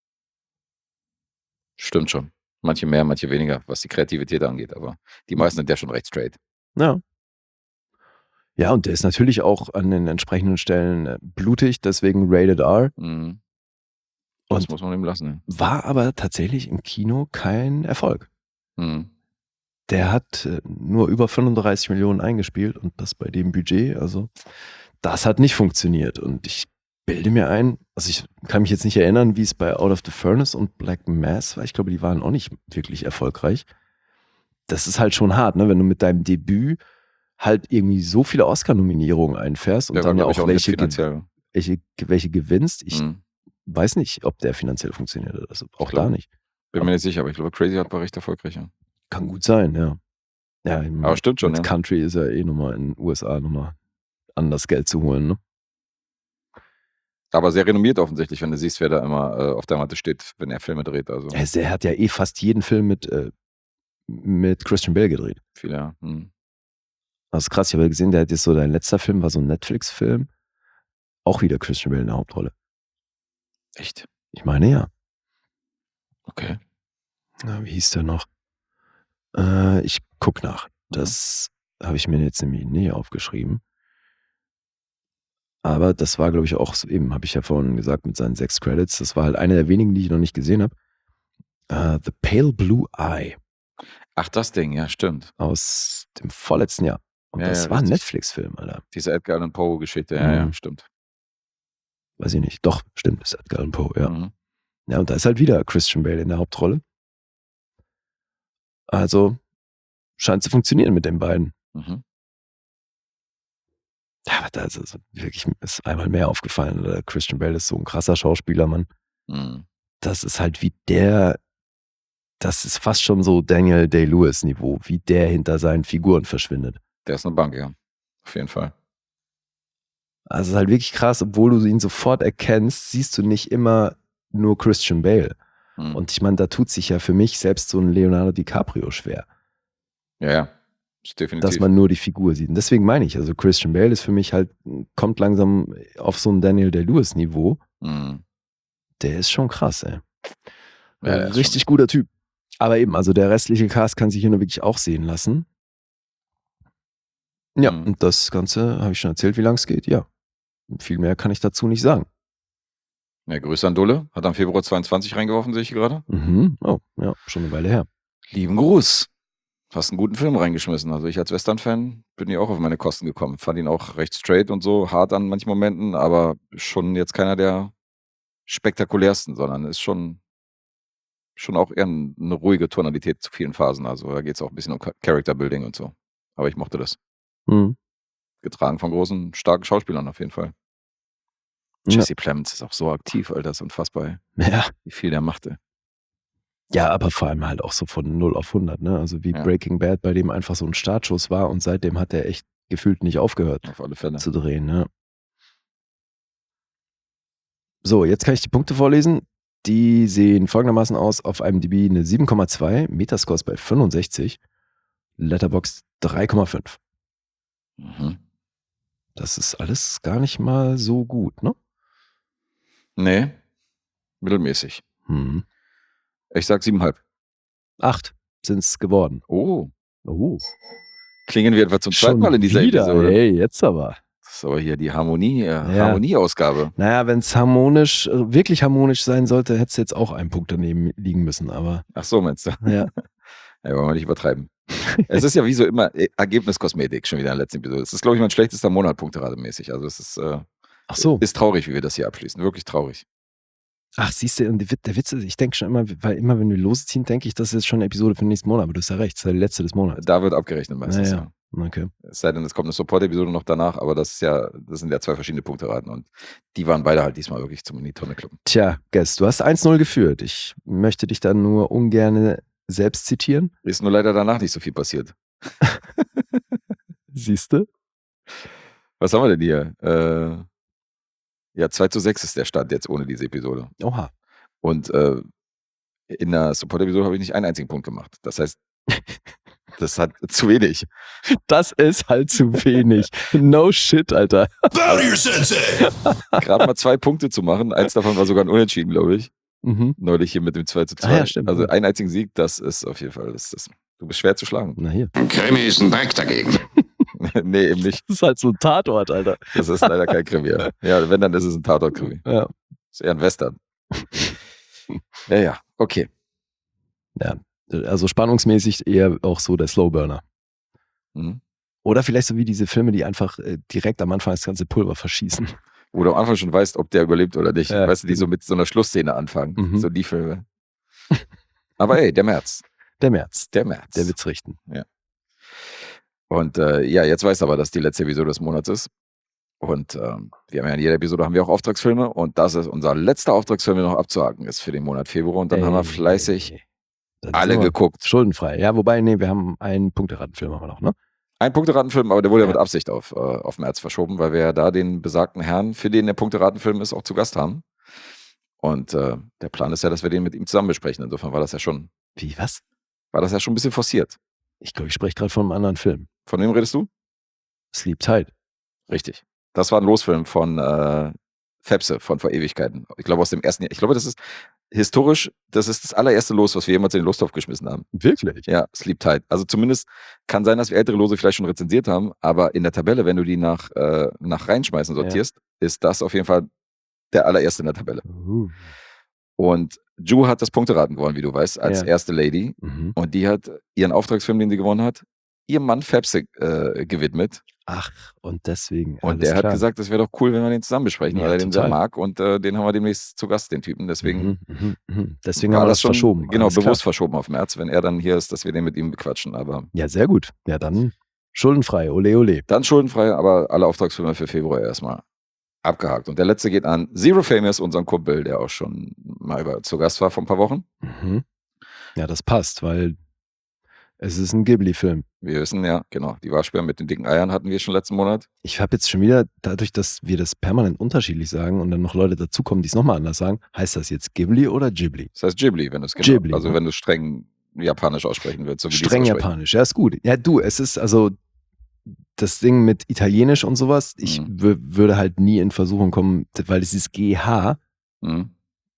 Stimmt schon. Manche mehr, manche weniger, was die Kreativität angeht, aber die meisten sind ja schon recht straight. Ja. Ja, und der ist natürlich auch an den entsprechenden Stellen äh, blutig, deswegen Rated R. Mhm. Das Und muss man ihm lassen. war aber tatsächlich im Kino kein Erfolg. Ja. Mhm. Der hat äh, nur über fünfunddreißig Millionen eingespielt und das bei dem Budget, also das hat nicht funktioniert. Und ich bilde mir ein, also ich kann mich jetzt nicht erinnern, wie es bei Out of the Furnace und Black Mass war. Ich glaube, die waren auch nicht wirklich erfolgreich. Das ist halt schon hart, ne? Wenn du mit deinem Debüt halt irgendwie so viele Oscar-Nominierungen einfährst und Der war, dann ja glaube ich, auch auch nicht welche, ge- finanziell. welche, welche gewinnst. Ich Mhm. weiß nicht, ob der finanziell funktioniert hat. Also auch Ich glaub- da nicht. Bin mir nicht sicher, aber ich glaube, Crazy Heart war recht erfolgreich. Ja. Kann gut sein, ja. Ja, im- Aber stimmt schon, als ja. Country ist ja eh nochmal in den U S A nochmal anders Geld zu holen, ne? Aber sehr renommiert offensichtlich, wenn du siehst, wer da immer äh, auf der Matte steht, wenn er Filme dreht. Also Er, er hat ja eh fast jeden Film mit, äh, mit Christian Bale gedreht. viele, ja. Mhm. Das ist krass, ich habe gesehen, der hat jetzt so, dein letzter Film war so ein Netflix-Film. Auch wieder Christian Bale in der Hauptrolle. Echt? Ich meine ja. Okay. Na, wie hieß der noch? Äh, ich guck nach. Das habe ich mir jetzt nämlich nicht aufgeschrieben. Aber das war, glaube ich, auch so, eben, habe ich ja vorhin gesagt, mit seinen sechs Credits. Das war halt eine der wenigen, die ich noch nicht gesehen habe. Äh, The Pale Blue Eye Ach, das Ding, ja, stimmt. aus dem vorletzten Jahr. Und Ja, das ja, war ein richtig. Netflix-Film, Alter. Diese Edgar Allan Poe-Geschichte, ja, ja, Mhm. stimmt. Weiß ich nicht. Doch, stimmt, das ist Edgar Allan Poe, ja. Mhm. Ja, und da ist halt wieder Christian Bale in der Hauptrolle. Also scheint zu funktionieren mit den beiden. Mhm. Ja, aber da ist also wirklich ist einmal mehr aufgefallen. Oder? Christian Bale ist so ein krasser Schauspieler, Mann. Mhm. Das ist halt wie der, das ist fast schon so Daniel Day-Lewis-Niveau, wie der hinter seinen Figuren verschwindet. Der ist eine Bank, ja. Auf jeden Fall. Also es ist halt wirklich krass, obwohl du ihn sofort erkennst, siehst du nicht immer nur Christian Bale. Mhm. Und ich meine, da tut sich ja für mich selbst so ein Leonardo DiCaprio schwer, ja, ja. Ist definitiv. dass man nur die Figur sieht. Und deswegen meine ich, also Christian Bale ist für mich halt, kommt langsam auf so ein Daniel Day-Lewis-Niveau. Mhm. Der ist schon krass, ey. Ja, der ist Richtig guter Typ. Aber eben, also der restliche Cast kann sich hier nur wirklich auch sehen lassen. Ja, Mhm. und das Ganze habe ich schon erzählt, wie lang es geht. Ja, viel mehr kann ich dazu nicht sagen. Ja, Grüße an Dulle. Hat am Februar zweiundzwanzig reingeworfen, sehe ich hier gerade. Mhm. Oh, ja, schon eine Weile her. Lieben Gruß. Hast einen guten Film reingeschmissen. Also ich als Western-Fan bin ja auch auf meine Kosten gekommen. Fand ihn auch recht straight und so, hart an manchen Momenten, aber schon jetzt keiner der spektakulärsten, sondern ist schon, schon auch eher eine ruhige Tonalität zu vielen Phasen. Also da geht es auch ein bisschen um Cha- Character Building und so. Aber ich mochte das. Mhm. Getragen von großen, starken Schauspielern auf jeden Fall. Ja. Jesse Plemons ist auch so aktiv, Alter, das ist unfassbar, Ja. wie viel der machte. ja, aber vor allem halt auch so von null auf hundert, ne? Also wie Ja. Breaking Bad, bei dem einfach so ein Startschuss war und seitdem hat er echt gefühlt nicht aufgehört Auf alle Fälle. zu drehen, ne? So, jetzt kann ich die Punkte vorlesen. Die sehen folgendermaßen aus: auf IMDb eine sieben Komma zwei, Metascores bei fünfundsechzig, Letterboxd drei Komma fünf. Mhm. Das ist alles gar nicht mal so gut, ne? Nee, mittelmäßig. Hm. Ich sag siebeneinhalb. Acht sind es geworden. Oh, Oh, klingen wir etwa zum zweiten Mal in dieser wieder, Episode. Hey, jetzt aber. Das ist aber hier die Harmonie, äh, Ja. Harmonieausgabe. Naja, wenn es harmonisch, äh, wirklich harmonisch sein sollte, hätte es jetzt auch einen Punkt daneben liegen müssen, aber Ach so, meinst du? ja. Ja, wollen wir nicht übertreiben. Es ist ja wie so immer äh, Ergebniskosmetik schon wieder in der letzten Episode. Es ist, glaube ich, mein schlechtester Monat punkteratemäßig. Also es ist, äh, Ach so. ist traurig, wie wir das hier abschließen. Wirklich traurig. Ach, siehst du, und der Witz- der Witz ist, ich denke schon immer, weil immer, wenn wir losziehen, denke ich, das ist jetzt schon eine Episode für den nächsten Monat, aber du hast ja recht, das ist ja die letzte des Monats. Da wird abgerechnet meistens. Naja, Ja. okay. Es sei denn, es kommt eine Support-Episode noch danach, aber das ist ja, das sind ja zwei verschiedene Punkteraten und die waren beide halt diesmal wirklich zum in die Tonne kloppen. Tja, Guest, du hast eins null geführt. Ich möchte dich dann nur ungern selbst zitieren. Ist nur leider danach nicht so viel passiert. Siehst du? Was haben wir denn hier? Äh, ja, zwei zu sechs ist der Stand jetzt ohne diese Episode. Oha. Und äh, in der Support-Episode habe ich nicht einen einzigen Punkt gemacht. Das heißt, das hat zu wenig. Das ist halt zu wenig. No shit, Alter. Gerade mal zwei Punkte zu machen. Eins davon war sogar ein Unentschieden, glaube ich. Mhm. Neulich hier mit dem zwei zu zwei. Ah ja, stimmt. Also einen einzigen Sieg, das ist auf jeden Fall, das, das, du bist schwer zu schlagen. Na hier. Ein Krimi ist ein Dreck dagegen. Nee, eben nicht. Das ist halt so ein Tatort, Alter. Das ist leider kein Krimi. Ja, ja wenn, dann ist es ein Tatort-Krimi. Ja. Das ist eher ein Western. Ja, ja, okay. Ja. Also spannungsmäßig eher auch so der Slowburner. Mhm. Oder vielleicht so wie diese Filme, die einfach äh, direkt am Anfang das ganze Pulver verschießen. Wo du am Anfang schon weißt, ob der überlebt oder nicht. Ja. Weißt du, die so mit so einer Schlussszene anfangen. Mhm. So die Filme. Aber ey, der März. Der März, Der März. der wird's richten. Und äh, ja, jetzt weißt du aber, dass die letzte Episode des Monats ist. Und ähm, wir haben ja in jeder Episode haben wir auch Auftragsfilme und das ist unser letzter Auftragsfilm, der noch abzuhaken ist für den Monat Februar. Und dann haben wir fleißig Ey, dann alle sind wir geguckt. schuldenfrei. Ja, wobei, nee, wir haben einen Punkteratenfilm haben wir noch, ne? Ein Punkteratenfilm, aber der wurde ja Ja. mit Absicht auf, äh, auf März verschoben, weil wir ja da den besagten Herrn, für den der Punkteratenfilm ist, auch zu Gast haben. Und äh, der Plan ist ja, dass wir den mit ihm zusammen besprechen. Insofern war das ja schon, Wie, was? war das ja schon ein bisschen forciert. Ich glaube, ich spreche gerade von einem anderen Film. Von wem redest du? Sleep Tight. Richtig. Das war ein Losfilm von äh, Fepse von vor Ewigkeiten. Ich glaube aus dem ersten Jahr. Ich glaube, das ist historisch, das ist das allererste Los, was wir jemals in den Lostopf geschmissen haben. Wirklich? Ja, Sleep Tight. Also zumindest kann sein, dass wir ältere Lose vielleicht schon rezensiert haben, aber in der Tabelle, wenn du die nach, äh, nach Reinschmeißen sortierst, ist das auf jeden Fall der allererste in der Tabelle. Uh. Und Ju hat das Punkteraten gewonnen, wie du weißt, als Ja. erste Lady. Mhm. Und die hat ihren Auftragsfilm, den sie gewonnen hat, ihrem Mann Fepse äh, gewidmet. Ach, und deswegen. Und alles der hat klar. gesagt, es wäre doch cool, wenn wir den zusammen besprechen, Ja, weil er den sehr total. mag. Und äh, den haben wir demnächst zu Gast, den Typen. Deswegen Mhm, mhm, mhm. Deswegen war haben wir das das schon verschoben. genau Alles bewusst klar. verschoben auf März, wenn er dann hier ist, dass wir den mit ihm bequatschen. Aber Ja, sehr gut. Ja, dann schuldenfrei. Ole, ole. dann schuldenfrei, aber alle Auftragsfilme für Februar erstmal abgehakt. Und der letzte geht an Zero Famous, unseren Kumpel, der auch schon mal über, zu Gast war vor ein paar Wochen. Mhm. Ja, das passt, weil es ist ein Ghibli-Film. Wir wissen ja, genau, die Waschbären mit den dicken Eiern hatten wir schon letzten Monat. Ich habe jetzt schon wieder, dadurch, dass wir das permanent unterschiedlich sagen und dann noch Leute dazukommen, die es nochmal anders sagen, heißt das jetzt Ghibli oder Ghibli? Das heißt Ghibli, wenn du es genau, Ghibli, also ne? wenn du streng japanisch aussprechen willst. So wie die es Streng aussprechen. japanisch, ja, ist gut. Ja, du, es ist also das Ding mit Italienisch und sowas, ich Mhm. wür- würde halt nie in Versuchung kommen, weil es ist G H, Mhm.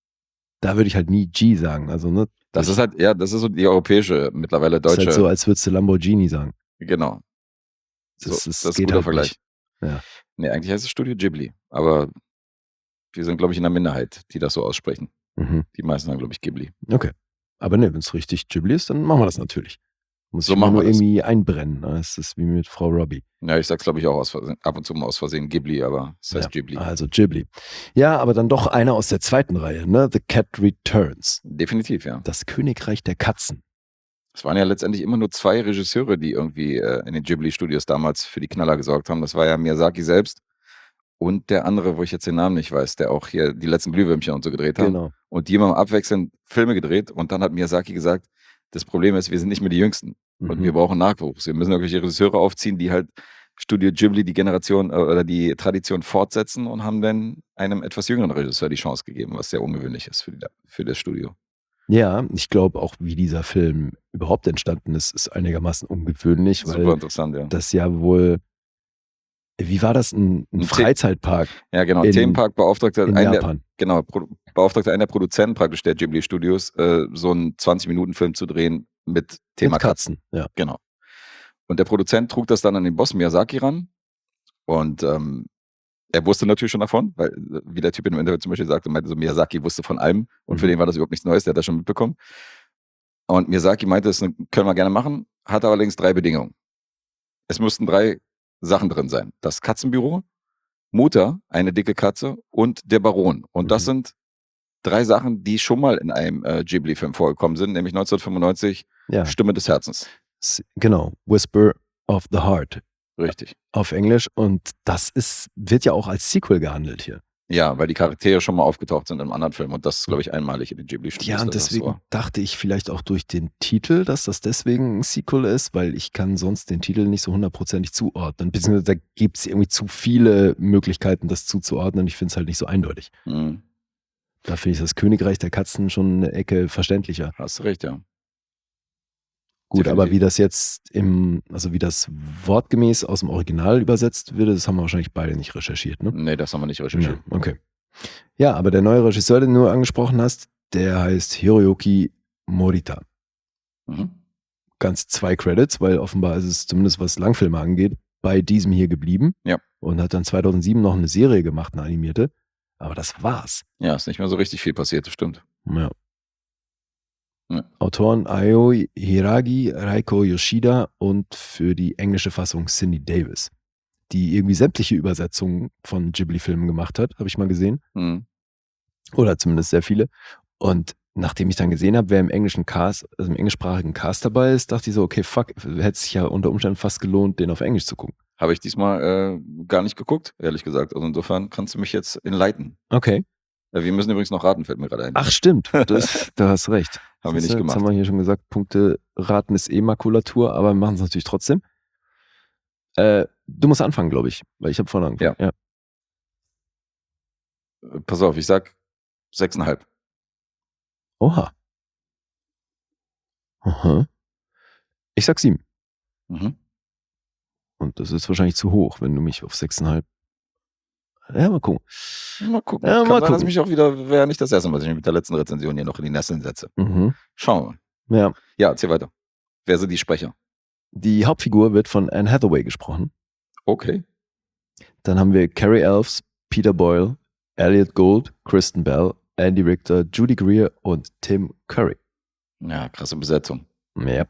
da würde ich halt nie G sagen. Also, ne? Das ist halt, ja, das ist so die europäische, mittlerweile Das ist deutsche. halt so, als würdest du Lamborghini sagen. Genau. Das, so, ist, das ist ein geht guter halt Vergleich. nicht. Ja. Nee, eigentlich heißt es Studio Ghibli. Aber wir sind, glaube ich, in der Minderheit, die das so aussprechen. Mhm. Die meisten sagen, glaube ich, Ghibli. Okay. Aber ne, wenn es richtig Ghibli ist, dann machen wir das natürlich. Muss So ich machen nur wir das. irgendwie einbrennen. Ne? Es ist wie mit Frau Robbie. Ja, ich sag's, glaube ich, auch aus Versehen, ab und zu mal aus Versehen Ghibli, aber es heißt Ja. Ghibli. Also Ghibli. Ja, aber dann doch einer aus der zweiten Reihe, ne? The Cat Returns. Definitiv, ja. Das Königreich der Katzen. Es waren ja letztendlich immer nur zwei Regisseure, die irgendwie äh, in den Ghibli-Studios damals für die Knaller gesorgt haben. Das war ja Miyazaki selbst und der andere, wo ich jetzt den Namen nicht weiß, der auch hier die letzten Glühwürmchen und so gedreht hat. Genau. Und die haben abwechselnd Filme gedreht und dann hat Miyazaki gesagt, das Problem ist, wir sind nicht mehr die Jüngsten und Mhm. wir brauchen Nachwuchs. Wir müssen irgendwelche Regisseure aufziehen, die halt Studio Ghibli die Generation äh, oder die Tradition fortsetzen und haben dann einem etwas jüngeren Regisseur die Chance gegeben, was sehr ungewöhnlich ist für, die, für das Studio. Ja, ich glaube auch, wie dieser Film überhaupt entstanden ist, ist einigermaßen ungewöhnlich, weil Super interessant, ja. das ja wohl, wie war das, ein, ein Ein The- Freizeitpark Ja, genau. in, Themenpark beauftragte in einen der, Japan. genau, Pro- beauftragte einen der Produzenten praktisch der Ghibli Studios, äh, so einen zwanzig-Minuten-Film zu drehen mit Thema Mit Katzen. Katzen, ja. Genau. Und der Produzent trug das dann an den Boss Miyazaki ran und ähm, er wusste natürlich schon davon, weil, äh, wie der Typ in dem Interview zum Beispiel sagte, meinte so, Miyazaki wusste von allem und für Mhm. den war das überhaupt nichts Neues, der hat das schon mitbekommen. Und Miyazaki meinte, das können wir gerne machen, hatte allerdings drei Bedingungen. Es mussten drei Sachen drin sein. Das Katzenbüro, Mutter, eine dicke Katze und der Baron. Und das Mhm. sind drei Sachen, die schon mal in einem äh, Ghibli-Film vorgekommen sind, nämlich neunzehnhundertfünfundneunzig Ja, Stimme des Herzens. s- genau. Whisper of the Heart Richtig. auf Englisch. Und das ist, wird ja auch als Sequel gehandelt hier. Ja, weil die Charaktere schon mal aufgetaucht sind in einem anderen Film und das ist, glaube ich, einmalig in den Ghibli-Studios. Ja, und dass das deswegen so- dachte ich vielleicht auch durch den Titel, dass das deswegen ein Sequel ist, weil ich kann sonst den Titel nicht so hundertprozentig zuordnen. Beziehungsweise da gibt es irgendwie zu viele Möglichkeiten, das zuzuordnen. Ich finde es halt nicht so eindeutig. Mhm. Da finde ich das Königreich der Katzen schon eine Ecke verständlicher. Hast du recht, ja. Gut, Definitiv. aber wie das jetzt im, also wie das wortgemäß aus dem Original übersetzt würde, das haben wir wahrscheinlich beide nicht recherchiert, ne? Nee, das haben wir nicht recherchiert. Ja, okay. Ja, aber der neue Regisseur, den du angesprochen hast, der heißt Hiroyuki Morita. Mhm. Ganz zwei Credits, weil offenbar ist es zumindest was Langfilme angeht, bei diesem hier geblieben. Ja. Und hat dann zweitausendsieben noch eine Serie gemacht, eine animierte. Aber das war's. Ja, ist nicht mehr so richtig viel passiert, das stimmt. Ja. Ja. Autoren Ayo Hiragi, Reiko Yoshida und für die englische Fassung Cindy Davis, die irgendwie sämtliche Übersetzungen von Ghibli-Filmen gemacht hat, habe ich mal gesehen. Mhm. Oder zumindest sehr viele. Und nachdem ich dann gesehen habe, wer im englischen Cast, also im englischsprachigen Cast dabei ist, dachte ich so, okay, fuck, hätte es sich ja unter Umständen fast gelohnt, den auf Englisch zu gucken. Habe ich diesmal äh, gar nicht geguckt, ehrlich gesagt. Also insofern kannst du mich jetzt enlighten. Okay. Äh, wir müssen übrigens noch raten, fällt mir gerade ein. Ach, stimmt. Das, da hast recht. Haben wir Siehste, nicht Jetzt gemacht. haben wir hier schon gesagt, Punkte raten ist eh Makulatur, aber wir machen es natürlich trotzdem. Äh, du musst anfangen, glaube ich, weil ich habe vorne angefangen. Ja. Äh, Pass auf, ich sag sechseinhalb. Oha. Aha. Ich sag sieben. Mhm. Und das ist wahrscheinlich zu hoch, wenn du mich auf sechseinhalb. Ja, mal gucken. Mal gucken. Ja, Kann mal sein, dass gucken. ich mich auch wieder, wäre nicht das erste Mal, dass ich mich mit der letzten Rezension hier noch in die Nesseln setze. Mhm. Schauen wir mal. Ja. Ja, erzähl weiter. Wer sind die Sprecher? Die Hauptfigur wird von Anne Hathaway gesprochen. Okay. Dann haben wir Carrie Elves, Peter Boyle, Elliot Gould, Kristen Bell, Andy Richter, Judy Greer und Tim Curry. Ja, krasse Besetzung. Ja.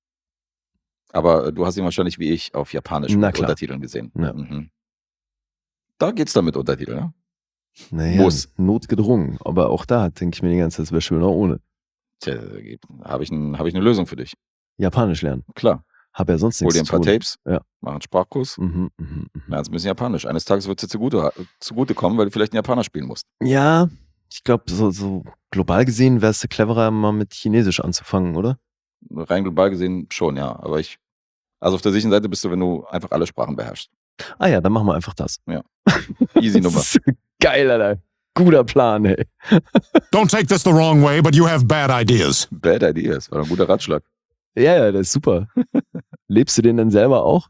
Aber äh, du hast ihn wahrscheinlich wie ich auf Japanisch Na mit klar. Untertiteln gesehen. Ja. Mhm. Da geht's dann mit Untertiteln, ne? Naja, Muss. notgedrungen. Aber auch da denke ich mir die ganze Zeit, es wäre schöner ohne. Tja, habe ich, ein, hab ich eine Lösung für dich. Japanisch lernen. Klar. Hab ja sonst Hol nichts dir ein zu paar tun. Tapes, Ja. mach einen Sprachkurs, Mhm, mhm, mhm. lernst ein bisschen Japanisch. Eines Tages wird es dir zugute, zugute kommen, weil du vielleicht einen Japaner spielen musst. Ja, ich glaube, so, so global gesehen wäre es cleverer, mal mit Chinesisch anzufangen, oder? Rein global gesehen schon, ja. Aber ich, also auf der sicheren Seite bist du, wenn du einfach alle Sprachen beherrschst. Ah ja, dann machen wir einfach das. Easy Nummer. Das ist geil, Alter. Guter Plan, ey. Don't take this the wrong way, but you have bad ideas. Bad idea, das war ein guter Ratschlag. Ja, ja, das ist super. Lebst du den denn selber auch?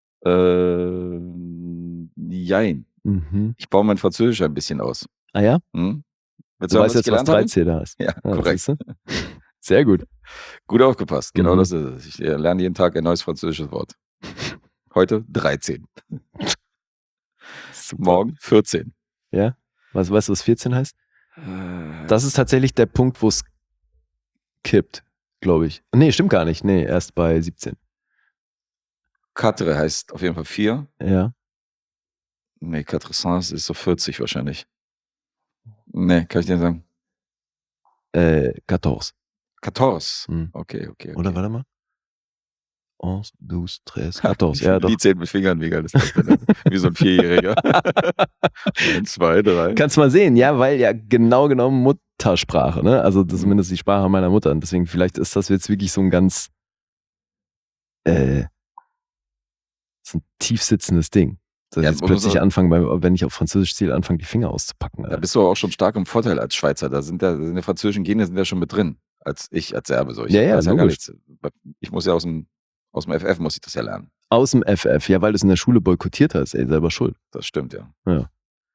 Äh, jein. Mhm. Ich baue mein Französisch ein bisschen aus. Ah ja? Hm? Willst Du hören, weißt was ich jetzt, was gelernt habe? dreizehner ist. Ja, Ja, korrekt. siehst du? Sehr gut. Gut aufgepasst. Genau Mhm. das ist es. Ich äh, lerne jeden Tag ein neues französisches Wort. Heute dreizehn. Super. Morgen vierzehn. Ja? Was, weißt du, was vierzehn heißt? Äh, Das ist tatsächlich der Punkt, wo es kippt, glaube ich. Nee, stimmt gar nicht. Nee, erst bei siebzehn. Quatre heißt auf jeden Fall vier. Ja. Nee, Quatre Cents ist so vierzig wahrscheinlich. Nee, kann ich dir sagen. Äh, vierzehn. Quatorze. Hm. Okay, okay. okay. Oder warte mal. Eins, zwei, drei, vierzehn. Ja, doch. Die zählt mit Fingern, wie geil ist das denn? Wie so ein Vierjähriger. Eins, zwei, drei. Kannst mal sehen, ja, weil ja genau genommen Muttersprache, ne? Also das ist zumindest die Sprache meiner Mutter. Und deswegen vielleicht ist das jetzt wirklich so ein ganz, äh, so ein tief sitzendes Ding. Dass Ja, ich jetzt man muss plötzlich auch- anfangen, beim- wenn ich auf Französisch zähle, anfange, die Finger auszupacken. Da Alter. bist du auch schon stark im Vorteil als Schweizer. Da sind ja, da sind die französischen Gene sind ja schon mit drin. Als ich, als Serbe. So. Ich Ja, ja, weiß gar logisch. nichts. Ich muss ja aus dem, aus dem F F muss ich das ja lernen. Aus dem F F, ja, weil du es in der Schule boykottiert hast, ey, selber schuld. Das stimmt, ja. Ja.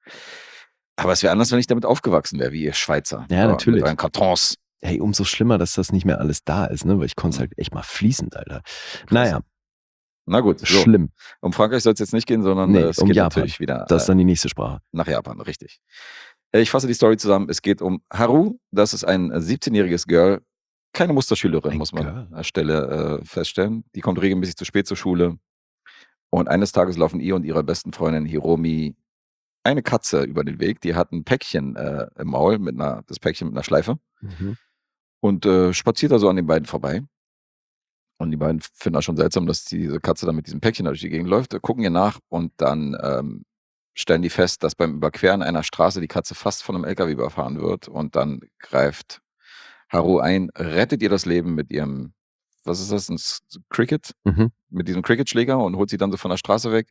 Aber es wäre anders, wenn ich damit aufgewachsen wäre, wie ihr Schweizer. Ja, Aber natürlich. Mit euren Kartons. Hey, umso schlimmer, dass das nicht mehr alles da ist, ne? Weil ich konnte es Mhm. halt echt mal fließend, Alter. Naja, Na gut, so. schlimm. Um Frankreich soll es jetzt nicht gehen, sondern Nee, äh, es um geht Japan. natürlich wieder Das ist äh, dann die nächste Sprache. nach Japan, richtig. Äh, Ich fasse die Story zusammen. Es geht um Haru. Das ist ein siebzehnjähriges Girl. Keine Musterschülerin, Ein muss man Girl. an der Stelle äh, feststellen. Die kommt regelmäßig zu spät zur Schule. Und eines Tages laufen ihr und ihrer besten Freundin Hiromi eine Katze über den Weg. Die hat ein Päckchen äh, im Maul, mit einer, das Päckchen mit einer Schleife. Mhm. Und äh, spaziert da so an den beiden vorbei. Und die beiden finden das schon seltsam, dass diese Katze dann mit diesem Päckchen da durch die Gegend läuft, gucken ihr nach und dann ähm, stellen die fest, dass beim Überqueren einer Straße die Katze fast von einem L K W überfahren wird. Und dann greift Haru ein, rettet ihr das Leben mit ihrem, was ist das, ein S- Cricket? Mhm. Mit diesem Cricket-Schläger und holt sie dann so von der Straße weg.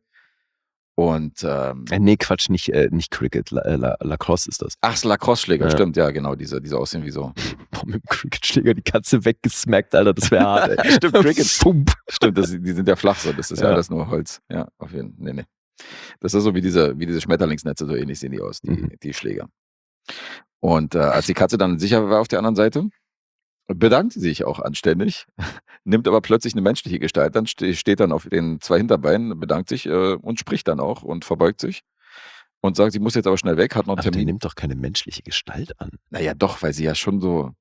Und ähm, Äh, nee, Quatsch, nicht, äh, nicht Cricket, La, äh, La, Lacrosse ist das. ach, Lacrosse-Schläger, Ja. stimmt, ja, genau, diese, diese aussehen wie so. Boah, mit dem Cricket-Schläger die Katze weggesmackt, Alter, das wäre hart, ey. Stimmt, Cricket. Pump. Stimmt, das, die sind ja flach so, das ist ja, Ja. alles nur Holz. Ja, auf jeden Fall. Nee, nee. Das ist so wie diese, wie diese Schmetterlingsnetze, so ähnlich sehen die aus, die, Mhm. die Schläger. Und äh, als die Katze dann sicher war auf der anderen Seite, bedankt sie sich auch anständig, nimmt aber plötzlich eine menschliche Gestalt, dann ste steht dann auf den zwei Hinterbeinen, bedankt sich äh, und spricht dann auch und verbeugt sich und sagt, sie muss jetzt aber schnell weg, hat noch einen Ach, der Termin. nimmt doch keine menschliche Gestalt an. Naja, doch, weil sie ja schon so,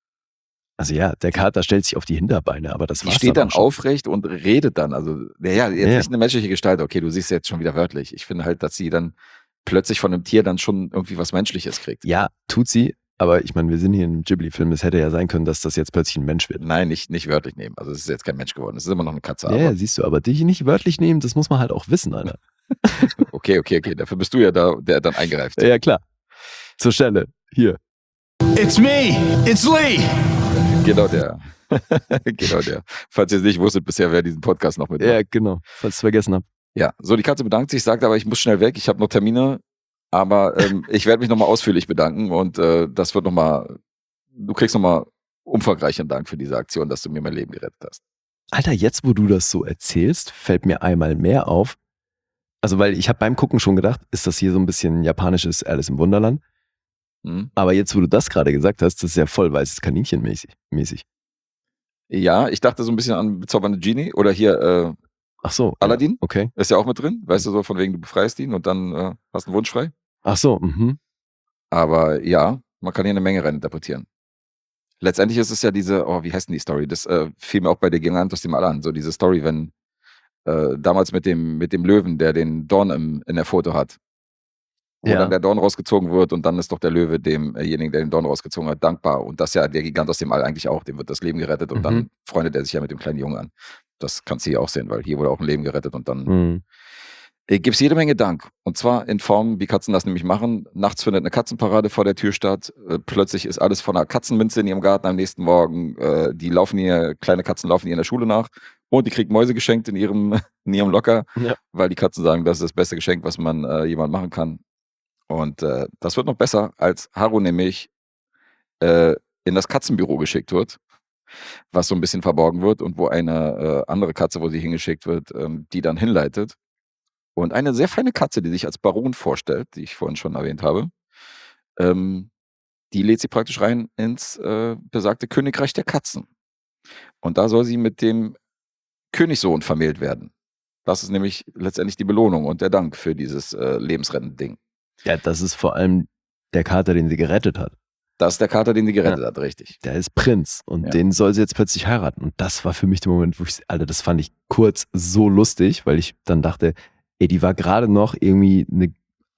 Also ja, der Kater stellt sich auf die Hinterbeine, aber das die war's steht dann auch schon. aufrecht und redet dann. Also, naja, jetzt Ja. nicht eine menschliche Gestalt. Okay, du siehst jetzt schon wieder wörtlich. Ich finde halt, dass sie dann plötzlich von einem Tier dann schon irgendwie was Menschliches kriegt. Ja, tut sie, aber ich meine, wir sind hier in einem Ghibli-Film, es hätte ja sein können, dass das jetzt plötzlich ein Mensch wird. Nein, nicht, nicht wörtlich nehmen. Also, es ist jetzt kein Mensch geworden. Es ist immer noch eine Katze. Ja, ja, Aber siehst du, aber dich nicht wörtlich nehmen, das muss man halt auch wissen, Alter. okay, okay, okay. Dafür bist du ja da, der dann eingreift. Ja, ja, klar. Zur Stelle. Hier. It's me. It's Lee. Genau der. genau der. Falls ihr es nicht wusstet bisher, wer diesen Podcast noch mitmacht. Ja, genau. Falls ich es vergessen habe. Ja, so die Katze bedankt sich, sagt aber, ich muss schnell weg, ich habe noch Termine, aber ähm, ich werde mich nochmal ausführlich bedanken und äh, das wird nochmal, du kriegst nochmal umfangreichen Dank für diese Aktion, dass du mir mein Leben gerettet hast. Alter, jetzt wo du das so erzählst, fällt mir einmal mehr auf. Also, weil ich habe beim Gucken schon gedacht, ist das hier so ein bisschen japanisches Alice im Wunderland. Hm? Aber jetzt, wo du das gerade gesagt hast, das ist ja voll weißes Kaninchen mäßig. mäßig. Ja, ich dachte so ein bisschen an bezaubernde Genie oder hier äh, Ach so. Aladdin? Ja, okay. ist ja auch mit drin, weißt du, so von wegen, du befreist ihn und dann äh, hast einen Wunsch frei. Ach so, mhm. Aber ja, man kann hier eine Menge reininterpretieren. Letztendlich ist es ja diese, oh, wie heißt denn die Story? Das äh, fiel mir auch bei der Gigant aus dem All an. So diese Story, wenn äh, damals mit dem, mit dem Löwen, der den Dorn im, in der Foto hat. Wo Ja. dann der Dorn rausgezogen wird und dann ist doch der Löwe demjenigen, der den Dorn rausgezogen hat, dankbar. Und das ja der Gigant aus dem All eigentlich auch. Dem wird das Leben gerettet und Mhm. dann freundet er sich ja mit dem kleinen Jungen an. Das kannst du hier auch sehen, weil hier wurde auch ein Leben gerettet und dann Mhm. äh, gibt es jede Menge Dank. Und zwar in Form, wie Katzen das nämlich machen. Nachts findet eine Katzenparade vor der Tür statt. Äh, plötzlich ist alles von einer Katzenminze in ihrem Garten am nächsten Morgen. Äh, die laufen ihr, kleine Katzen laufen ihr in der Schule nach. Und die kriegt Mäuse geschenkt in ihrem, in ihrem Locker, Ja. weil die Katzen sagen, das ist das beste Geschenk, was man äh, jemand machen kann. Und äh, das wird noch besser, als Haru nämlich äh, in das Katzenbüro geschickt wird, was so ein bisschen verborgen wird und wo eine äh, andere Katze, wo sie hingeschickt wird, ähm, die dann hinleitet. Und eine sehr feine Katze, die sich als Baron vorstellt, die ich vorhin schon erwähnt habe, ähm, die lädt sie praktisch rein ins äh, besagte Königreich der Katzen. Und da soll sie mit dem Königssohn vermählt werden. Das ist nämlich letztendlich die Belohnung und der Dank für dieses äh, lebensrettende-Ding. Ja, das ist vor allem der Kater, den sie gerettet hat. Das ist der Kater, den sie gerettet hat, richtig. Der ist Prinz und Ja. den soll sie jetzt plötzlich heiraten. Und das war für mich der Moment, wo ich, Alter, das fand ich kurz so lustig, weil ich dann dachte, ey, die war gerade noch irgendwie eine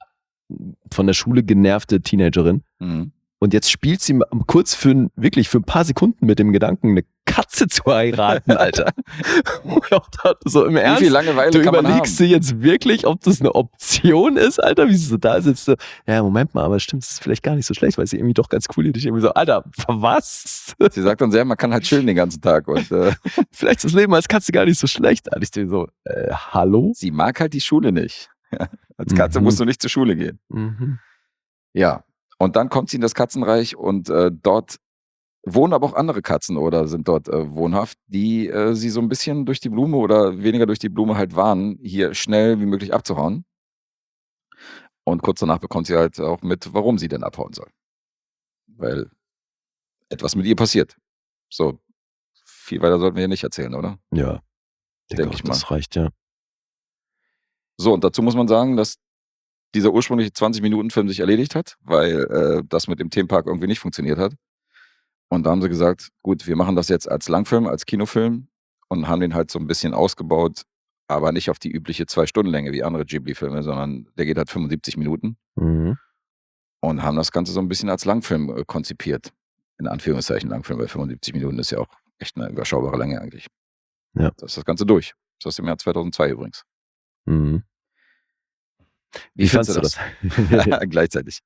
von der Schule genervte Teenagerin Mhm. und jetzt spielt sie mal kurz für ein- wirklich für ein paar Sekunden mit dem Gedanken, eine Katze zu heiraten, Alter. Und ich auch dachte, so im Wie Ernst, viel Langeweile du kann man haben? überlegst dir jetzt wirklich, ob das eine Option ist, Alter, wie sie so da sitzt. So, ja, Moment mal, aber stimmt, das ist vielleicht gar nicht so schlecht, weil sie irgendwie doch ganz cool ist. Ich irgendwie so, Alter, was? Sie sagt dann sehr, man kann halt chillen den ganzen Tag. Und äh, Vielleicht ist das Leben als Katze gar nicht so schlecht. Alter, ich denke so, äh, hallo? sie mag halt die Schule nicht. Als Katze Mhm. musst du nicht zur Schule gehen. Mhm. Ja, und dann kommt sie in das Katzenreich und äh, dort wohnen aber auch andere Katzen oder sind dort äh, wohnhaft, die äh, sie so ein bisschen durch die Blume oder weniger durch die Blume halt warnen, hier schnell wie möglich abzuhauen. Und kurz danach bekommt sie halt auch mit, warum sie denn abhauen soll. Weil etwas mit ihr passiert. So, viel weiter sollten wir hier nicht erzählen, oder? Ja, Denk denke ich auch, das reicht, ja. So, und dazu muss man sagen, dass dieser ursprüngliche zwanzig-Minuten-Film sich erledigt hat, weil äh, das mit dem Themenpark irgendwie nicht funktioniert hat. Und da haben sie gesagt, gut, wir machen das jetzt als Langfilm, als Kinofilm und haben den halt so ein bisschen ausgebaut, aber nicht auf die übliche Zwei-Stunden-Länge wie andere Ghibli-Filme, sondern der geht halt fünfundsiebzig Minuten Mhm. und haben das Ganze so ein bisschen als Langfilm äh, konzipiert. In Anführungszeichen Langfilm, weil fünfundsiebzig Minuten ist ja auch echt eine überschaubare Länge eigentlich. Ja. Das ist das Ganze durch. Das ist aus dem Jahr zweitausendzwei übrigens. Mhm. Wie, Wie findest fandst du du das? das? Gleichzeitig.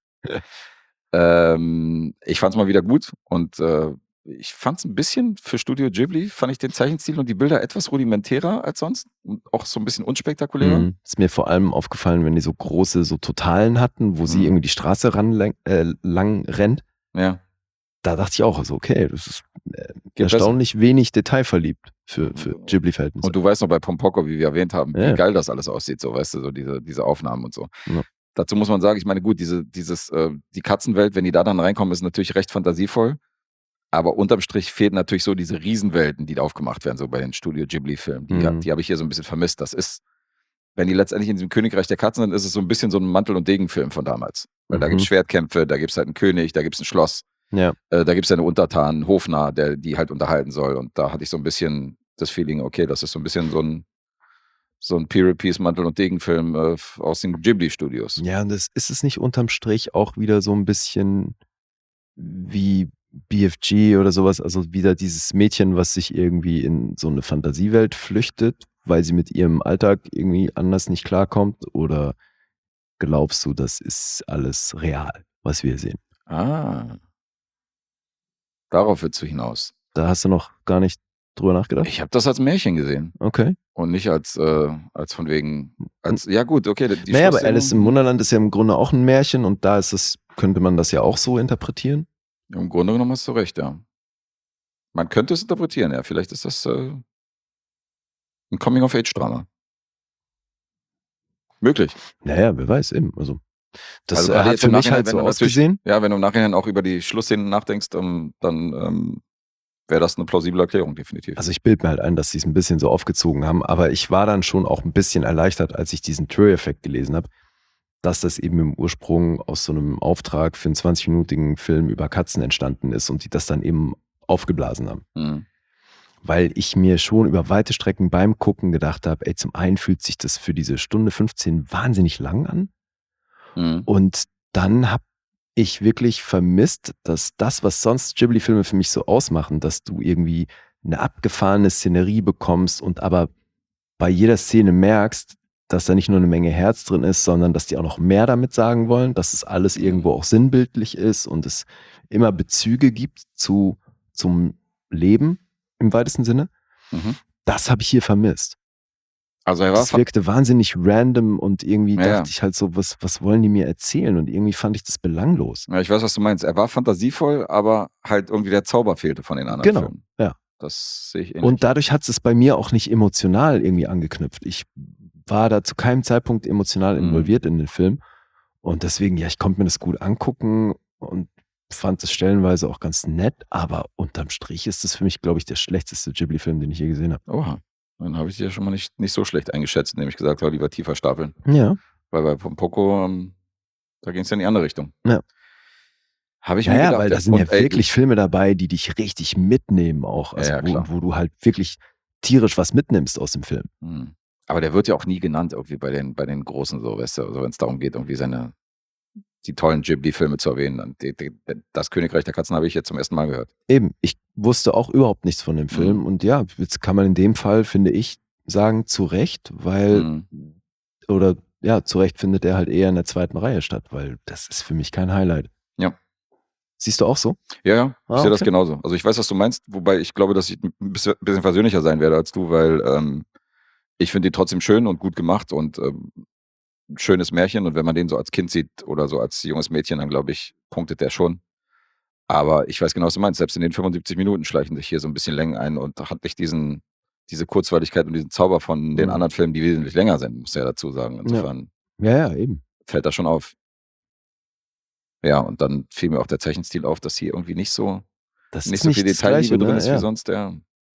Ähm, ich fand es mal wieder gut und äh, ich fand es ein bisschen für Studio Ghibli, fand ich den Zeichenstil und die Bilder etwas rudimentärer als sonst und auch so ein bisschen unspektakulärer. Mhm. Ist mir vor allem aufgefallen, wenn die so große so Totalen hatten, wo sie Mhm. irgendwie die Straße ran, äh, lang rennt. Ja, Da dachte ich auch, also okay, das ist äh, geht erstaunlich wenig detailverliebt für, für besser. Ghibli-Verhältnisse. Und du weißt noch bei Pompoko, wie wir erwähnt haben, Ja. wie geil das alles aussieht, so weißt du, so diese, diese Aufnahmen und so. Ja. Dazu muss man sagen, ich meine, gut, diese, dieses, äh, die Katzenwelt, wenn die da dann reinkommen, ist natürlich recht fantasievoll. Aber unterm Strich fehlen natürlich so diese Riesenwelten, die da aufgemacht werden, so bei den Studio Ghibli-Filmen. Die, Mhm. die habe ich hier so ein bisschen vermisst. Das ist, wenn die letztendlich in diesem Königreich der Katzen sind, ist es so ein bisschen so ein Mantel- und Degenfilm von damals. Weil da Mhm. gibt es Schwertkämpfe, da gibt es halt einen König, da gibt es ein Schloss, Ja. äh, da gibt es eine Untertanen, Hofnarr, der die halt unterhalten soll. Und da hatte ich so ein bisschen das Feeling, okay, das ist so ein bisschen so ein, so ein Period-Piece Mantel- und Degenfilm äh, aus den Ghibli-Studios. Ja, und das ist es nicht unterm Strich auch wieder so ein bisschen wie B F G oder sowas, also wieder dieses Mädchen, was sich irgendwie in so eine Fantasiewelt flüchtet, weil sie mit ihrem Alltag irgendwie anders nicht klarkommt, oder glaubst du, das ist alles real, was wir sehen? Ah. Darauf willst du hinaus. Da hast du noch gar nicht drüber nachgedacht? Ich habe das als Märchen gesehen Okay. und nicht als, äh, als von wegen, als, ja gut, okay. Die Naja, aber Schlussszene- Alice im Wunderland ist ja im Grunde auch ein Märchen, und da ist es, könnte man das ja auch so interpretieren. Im Grunde genommen hast du recht, ja. Man könnte es interpretieren, ja. Vielleicht ist das äh, ein Coming-of-Age-Drama. Möglich. Naja, wer weiß eben. Also das Also äh, gerade hat jetzt für im mich Nachhinein, halt wenn so du natürlich- ausgesehen. Ja, wenn du im Nachhinein auch über die Schlussszenen nachdenkst, ähm, dann ähm, wäre das eine plausible Erklärung, definitiv. Also ich bilde mir halt ein, dass sie es ein bisschen so aufgezogen haben, aber ich war dann schon auch ein bisschen erleichtert, als ich diesen True-Effekt gelesen habe, dass das eben im Ursprung aus so einem Auftrag für einen zwanzig-minütigen Film über Katzen entstanden ist und die das dann eben aufgeblasen haben. Mhm. Weil ich mir schon über weite Strecken beim Gucken gedacht habe, ey, zum einen fühlt sich das für diese Stunde fünfzehn wahnsinnig lang an, Mhm. und dann habe ich wirklich vermisst, dass das, was sonst Ghibli-Filme für mich so ausmachen, dass du irgendwie eine abgefahrene Szenerie bekommst und aber bei jeder Szene merkst, dass da nicht nur eine Menge Herz drin ist, sondern dass die auch noch mehr damit sagen wollen, dass es alles irgendwo auch sinnbildlich ist und es immer Bezüge gibt zu, zum Leben im weitesten Sinne. Mhm. Das habe ich hier vermisst. Also er war Das wirkte wahnsinnig random und irgendwie Ja, dachte ja. ich halt so, was, was wollen die mir erzählen? Und irgendwie fand ich das belanglos. Ja, ich weiß, was du meinst. Er war fantasievoll, aber halt irgendwie der Zauber fehlte von den anderen Genau, Filmen. ja. Das sehe ich ähnlich. Und dadurch hat es bei mir auch nicht emotional irgendwie angeknüpft. Ich war da zu keinem Zeitpunkt emotional Mhm. involviert in den Film. Und deswegen, ja, ich konnte mir das gut angucken und fand es stellenweise auch ganz nett. Aber unterm Strich ist es für mich, glaube ich, der schlechteste Ghibli-Film, den ich je gesehen habe. Oha, dann habe ich dich ja schon mal nicht, nicht so schlecht eingeschätzt, indem ich gesagt habe, lieber tiefer stapeln. Ja. Weil bei Pompoko, ähm, da ging es ja in die andere Richtung. Ja. Habe ich Ja, mir ja, gedacht. weil da ja. sind ja Und, ey, wirklich Filme dabei, die dich richtig mitnehmen auch. Also Ja, ja, wo, klar. wo du halt wirklich tierisch was mitnimmst aus dem Film. Hm. Aber der wird ja auch nie genannt, irgendwie bei den, bei den Großen, so, weißt du, also wenn es darum geht, irgendwie seine, die tollen Ghibli-Filme zu erwähnen. Und die, die, das Königreich der Katzen habe ich jetzt zum ersten Mal gehört. Eben, ich wusste auch überhaupt nichts von dem Film. Mhm. Und ja, jetzt kann man in dem Fall, finde ich, sagen, zu Recht, weil, Mhm. oder ja, zu Recht findet er halt eher in der zweiten Reihe statt, weil das ist für mich kein Highlight. Ja. Siehst du auch so? Ja, ja, ich Ah, sehe das okay. genauso. Also ich weiß, was du meinst, wobei ich glaube, dass ich ein bisschen bisschen versöhnlicher sein werde als du, weil ähm, ich finde ihn trotzdem schön und gut gemacht und ähm, ein schönes Märchen. Und wenn man den so als Kind sieht oder so als junges Mädchen, dann glaube ich, punktet der schon. Aber ich weiß genau, was du meinst. Selbst in den fünfundsiebzig Minuten schleichen sich hier so ein bisschen Längen ein und da hat nicht diesen, diese Kurzweiligkeit und diesen Zauber von den Mhm. anderen Filmen, die wesentlich länger sind, muss ich ja dazu sagen. Insofern Ja, ja, eben. fällt das schon auf. Ja, und dann fiel mir auch der Zeichenstil auf, dass hier irgendwie nicht so, Das nicht ist so viel nicht das Detailliebe Gleiche, drin ne? ist wie Ja. sonst. Ja.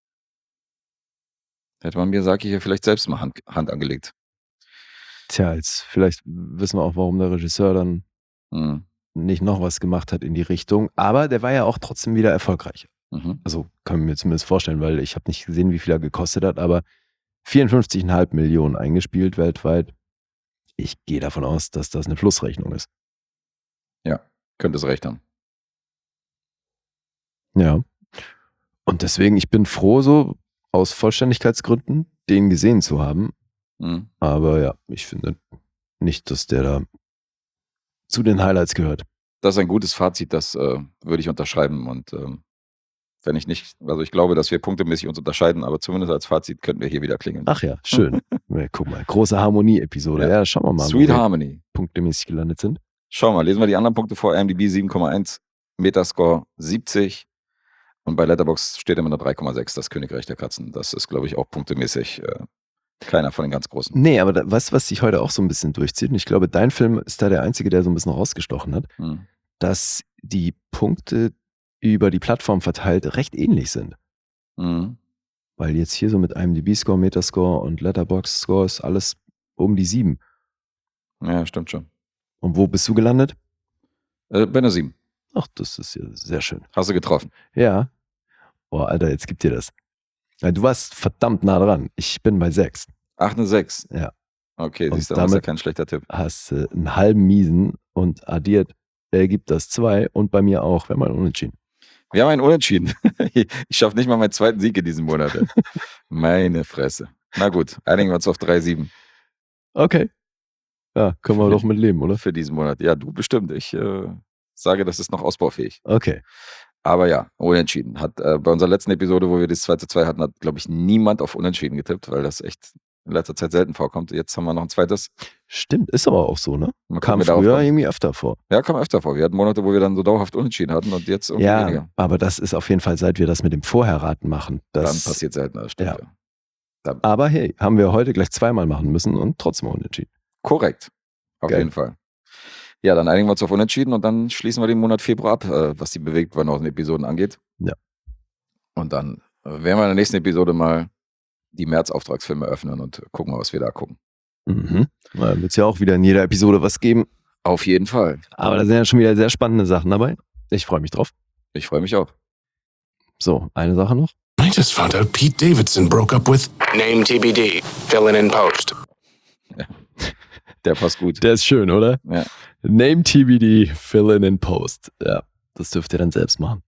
Hätte man Miyazaki hier vielleicht selbst mal Hand, Hand angelegt. Tja, jetzt vielleicht wissen wir auch, warum der Regisseur dann Mhm. nicht noch was gemacht hat in die Richtung. Aber der war ja auch trotzdem wieder erfolgreich. Mhm. Also kann ich mir zumindest vorstellen, weil ich habe nicht gesehen, wie viel er gekostet hat, aber vierundfünfzig Komma fünf Millionen eingespielt weltweit. Ich gehe davon aus, dass das eine Plusrechnung ist. Ja, könnte es recht haben. Ja. Und deswegen, ich bin froh, so aus Vollständigkeitsgründen, den gesehen zu haben. Mhm. Aber ja, ich finde nicht, dass der da zu den Highlights gehört. Das ist ein gutes Fazit, das äh, würde ich unterschreiben. Und ähm, wenn ich nicht, also ich glaube, dass wir punktemäßig uns unterscheiden, aber zumindest als Fazit könnten wir hier wieder klingeln. Ach ja, schön. Ja, guck mal, große Harmonie-Episode. Ja. Ja, schauen wir mal, Sweet wo wir Harmony. punktemäßig gelandet sind. Schau mal, lesen wir die anderen Punkte vor. IMDb sieben Komma eins, Metascore siebzig und bei Letterboxd steht immer eine drei Komma sechs, das Königreich der Katzen. Das ist, glaube ich, auch punktemäßig äh, keiner von den ganz Großen. Nee, aber da, weißt du, was sich heute auch so ein bisschen durchzieht? Und ich glaube, dein Film ist da der einzige, der so ein bisschen rausgestochen hat, Mhm. dass die Punkte über die Plattform verteilt recht ähnlich sind. Mhm. Weil jetzt hier so mit IMDb-Score, Metascore und Letterboxd-Score ist alles um die sieben. Ja, stimmt schon. Und wo bist du gelandet? Äh, bei einer sieben. Ach, das ist ja sehr schön. Hast du getroffen. Ja. Boah, Alter, jetzt gibt dir das. Ja, du warst verdammt nah dran. Ich bin bei sechs. Ach, eine sechs. Ja. Okay, Und siehst du, das ist ja damit kein schlechter Tipp. hast du einen halben Miesen und addiert ergibt das zwei und bei mir auch, wenn man unentschieden. Wir haben einen Unentschieden. Ich schaffe nicht mal meinen zweiten Sieg in diesem Monat. ey. Meine Fresse. Na gut, einigen wir uns auf drei sieben Okay. Ja, können wir doch mit leben, oder? für diesen Monat. Ja, du bestimmt. Ich äh, sage, das ist noch ausbaufähig. Okay. Aber ja, Unentschieden. Hat äh, bei unserer letzten Episode, wo wir das zwei zu zwei hatten, hat, glaube ich, niemand auf Unentschieden getippt, weil das echt in letzter Zeit selten vorkommt. Jetzt haben wir noch ein zweites. Stimmt, ist aber auch so, ne? Mal gucken, Kam wer darauf früher kommt. irgendwie öfter vor. Ja, kam öfter vor. Wir hatten Monate, wo wir dann so dauerhaft Unentschieden hatten und jetzt irgendwie Ja, weniger. aber das ist auf jeden Fall, seit wir das mit dem Vorherraten machen. Dann Das, passiert seltener, das stimmt. ja. Ja. Da, aber hey, haben wir heute gleich zweimal machen müssen und trotzdem unentschieden. korrekt. Auf Geil. jeden Fall. Ja, dann einigen wir uns auf Unentschieden und dann schließen wir den Monat Februar ab, äh, was die bewegtbaren Episoden angeht. Ja. Und dann äh, werden wir in der nächsten Episode mal die März-Auftragsfilme öffnen und gucken mal, was wir da gucken. Mhm. Na, dann wird es ja auch wieder in jeder Episode was geben. Auf jeden Fall. Aber da sind ja schon wieder sehr spannende Sachen dabei. Ich freue mich drauf. Ich freue mich auch. So, eine Sache noch. I just found out Pete Davidson broke up with. Name T B D. Fill in in post. Der passt gut. Der ist schön, oder? Ja. Name T B D, fill in in post. Ja, das dürft ihr dann selbst machen.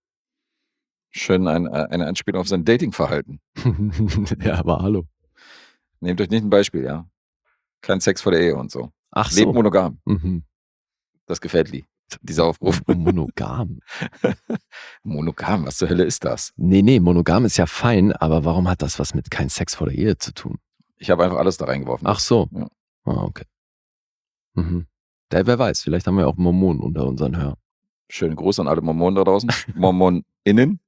Schön ein, äh, eine Anspielung auf sein Datingverhalten. Ja, aber hallo. Nehmt euch nicht ein Beispiel, ja. Kein Sex vor der Ehe und so. Ach Lebt so. monogam. Mhm. Das gefällt Lee. Dieser Aufruf. Monogam. Monogam, was zur Hölle ist das? Nee, nee, monogam ist ja fein, aber warum hat das was mit kein Sex vor der Ehe zu tun? Ich habe einfach alles da reingeworfen. Ach so. Ja. Ah, okay. Mhm. Da, wer weiß, vielleicht haben wir auch Mormonen unter unseren Hörern. Schönen Gruß an alle Mormonen da draußen. MormonInnen.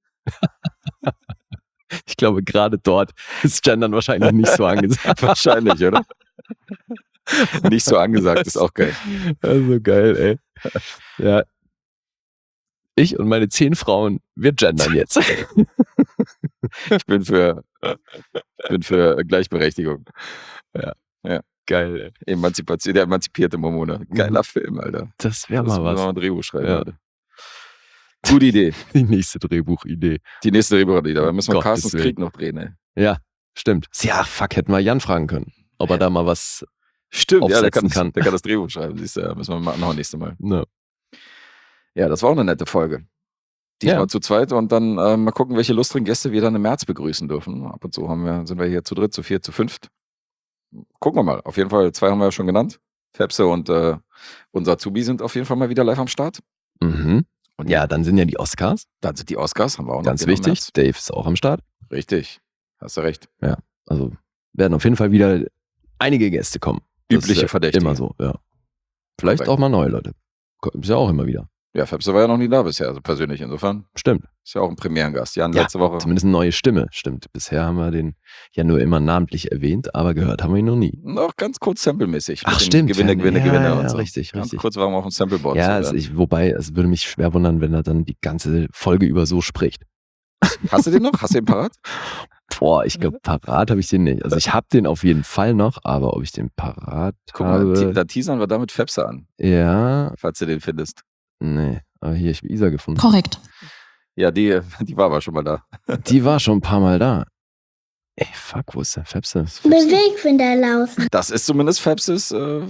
Ich glaube, gerade dort ist Gendern wahrscheinlich nicht so angesagt. Wahrscheinlich, oder? Nicht so angesagt, ist auch geil. Also geil, ey. Ja. Ich und meine zehn Frauen, wir gendern jetzt. Ich bin für, ich bin für Gleichberechtigung. Geil, ey. Emanzipation, der emanzipierte Mormone. Geiler Film, Alter. Das wäre Das mal müssen wir was. mal ein Drehbuch schreiben, Ja. Alter. Gute Idee. Die nächste Drehbuchidee. Die nächste Drehbuchidee. Da müssen wir Gottes Carstens Willen. Krieg noch drehen, ey. Ja, stimmt. Ja, fuck, hätten wir Jan fragen können, ob er Ja. da mal was Stimmt, ja, der kann, aufsetzen kann. der kann das Drehbuch schreiben. Siehst du, ja, müssen wir mal anhauen nächstes Mal. Ja. Ja, das war auch eine nette Folge. Diesmal Ja. zu zweit und dann äh, mal gucken, welche lustigen Gäste wir dann im März begrüßen dürfen. Ab und zu haben wir, sind wir hier zu dritt, zu viert, zu fünft. Gucken wir mal. Auf jeden Fall, zwei haben wir ja schon genannt. Fepse und äh, unser Azubi sind auf jeden Fall mal wieder live am Start. Mhm. Und Ja, dann sind ja die Oscars. dann sind die Oscars, haben wir auch Ganz noch. die noch im wichtig. Dave ist auch am Start. März. Richtig, hast du recht. Also werden auf jeden Fall wieder einige Gäste kommen. Das Übliche ist ja Verdächtige. Immer so, ja. Vielleicht Korrekt. auch mal neue Leute. Ist ja auch immer wieder. Ja, Fepse war ja noch nie da bisher, also persönlich. Insofern Stimmt. ist ja auch ein Premierengast. Jan, Ja, letzte Woche Zumindest eine neue Stimme. Stimmt. Bisher haben wir den ja nur immer namentlich erwähnt, aber gehört haben wir ihn noch nie. noch ganz kurz samplemäßig. Ach, mit dem stimmt. Gewinne, ja, Gewinne, ja, Gewinne ja, und so. Richtig, Ganz richtig. kurz waren wir auf dem Sampleboard. Ja, zu es, werden. ich, wobei, es würde mich schwer wundern, wenn er dann die ganze Folge über so spricht. Hast du den noch? Hast du den parat? Boah, ich glaube, parat habe ich den nicht. Also ich habe den auf jeden Fall noch, aber ob ich den parat Guck mal, habe... te- da teasern wir damit Fepse an, ja, falls du den findest. nee. Aber hier, ich habe Isa gefunden. Korrekt. Ja, die, die war aber schon mal da. Die war schon ein paar Mal da. Ey, fuck, wo ist der Fepse? Bewegfinderlaufen. Das ist zumindest Fepses, äh,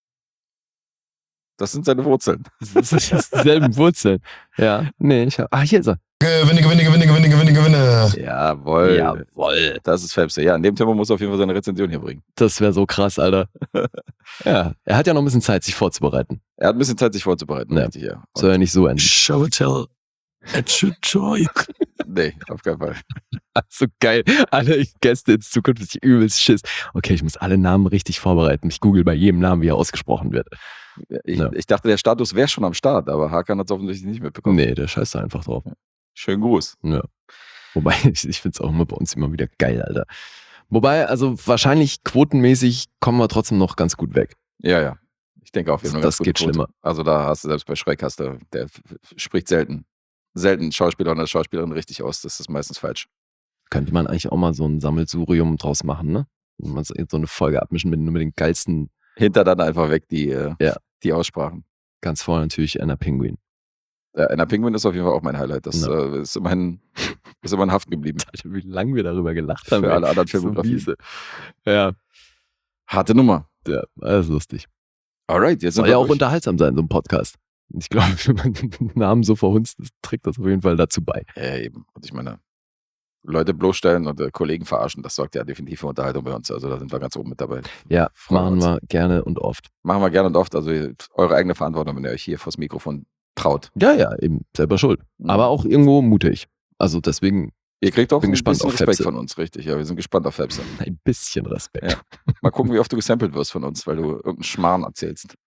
das sind seine Wurzeln. Das ist dieselben Wurzeln. Ja, nee, ich hab... Ah, hier ist er. Gewinne, gewinne, gewinne, gewinne, gewinne, gewinne. Jawohl. Jawohl. Das ist Fepse. Ja, in dem Thema muss er auf jeden Fall seine Rezension hier bringen. Das wäre so krass, Alter. Ja, er hat ja noch ein bisschen Zeit, sich vorzubereiten. Er hat ein bisschen Zeit, sich vorzubereiten. Ja. Richtig, ja. Und, Soll ja nicht so enden. Show and tell. It should try. nee, auf keinen Fall. So geil. Alle Gäste in Zukunft übelst Schiss. Okay, ich muss alle Namen richtig vorbereiten. Ich google bei jedem Namen, wie er ausgesprochen wird. Ich, Ja. ich dachte, der Status wäre schon am Start, aber Hakan hat es offensichtlich nicht mitbekommen. Nee, der scheißt da einfach drauf. Schönen Gruß. Ja. Wobei, ich, ich finde es auch immer bei uns immer wieder geil, Alter. Wobei, also wahrscheinlich quotenmäßig kommen wir trotzdem noch ganz gut weg. Ja, ja. Ich denke auf jeden Fall. Das ganz geht gute Quote. schlimmer. Also da hast du selbst bei Schreck hast du, der f- f- spricht selten. Selten Schauspieler und Schauspielerin richtig aus. Das ist meistens falsch. Könnte man eigentlich auch mal so ein Sammelsurium draus machen, ne? Und man so so eine Folge abmischen mit nur mit den geilsten, Hinter dann einfach weg die, äh, Ja. die Aussprachen. ganz vorne natürlich Anna Penguin. Ja, Anna Penguin ist auf jeden Fall auch mein Highlight. Das Ja. äh, ist immerhin ist immerhin haften geblieben. Alter, wie lange wir darüber gelacht haben. Für ey. alle anderen So Filmografien. miese. Ja, Harte Nummer. ja, das ist lustig. Alright, jetzt sind Soll wir ja auch durch. unterhaltsam sein, so ein Podcast. Und ich glaube, wenn man den Namen so verhunzt, das trägt das auf jeden Fall dazu bei. Ja, eben. Und ich meine, Leute bloßstellen und äh, Kollegen verarschen, das sorgt ja definitiv für Unterhaltung bei uns. Also da sind wir ganz oben mit dabei. Ja, Freuen machen uns. wir gerne und oft. Machen wir gerne und oft. Also eure eigene Verantwortung, wenn ihr euch hier vors Mikrofon traut. Ja, ja, eben, selber schuld. Mhm. Aber auch irgendwo mutig. Also deswegen Ihr kriegt auch bin ein gespannt bisschen auf Respekt Fepse. von uns, richtig. Ja, wir sind gespannt auf Fepse. ein bisschen Respekt. Ja. Mal gucken, wie oft du gesampelt wirst von uns, weil du irgendeinen Schmarrn erzählst.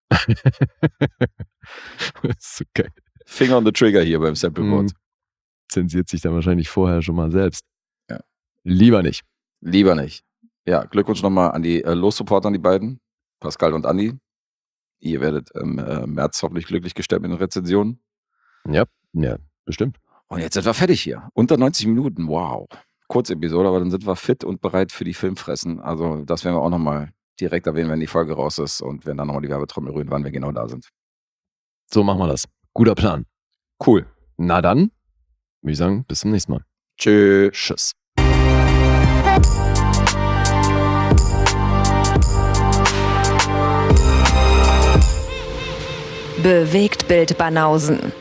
Das ist so geil. Finger on the Trigger hier beim Sampleboard. Mhm. Zensiert sich dann wahrscheinlich vorher schon mal selbst. Ja. Lieber nicht. Lieber nicht. Ja, Glückwunsch nochmal an die äh, Los-Supporter, an die beiden, Pascal und Andi. Ihr werdet im äh, März hoffentlich glücklich gestellt mit den Rezensionen. Ja, ja, bestimmt. Und jetzt sind wir fertig hier. Unter neunzig Minuten, wow. Kurze Episode, aber dann sind wir fit und bereit für die Filmfressen. Also das werden wir auch nochmal direkt erwähnen, wenn die Folge raus ist und werden dann nochmal die Werbetrommel rühren, wann wir genau da sind. So machen wir das. Guter Plan. Cool. Na dann, würde ich sagen, bis zum nächsten Mal. Tschüss. Tschüss. Bewegt Bild Banausen.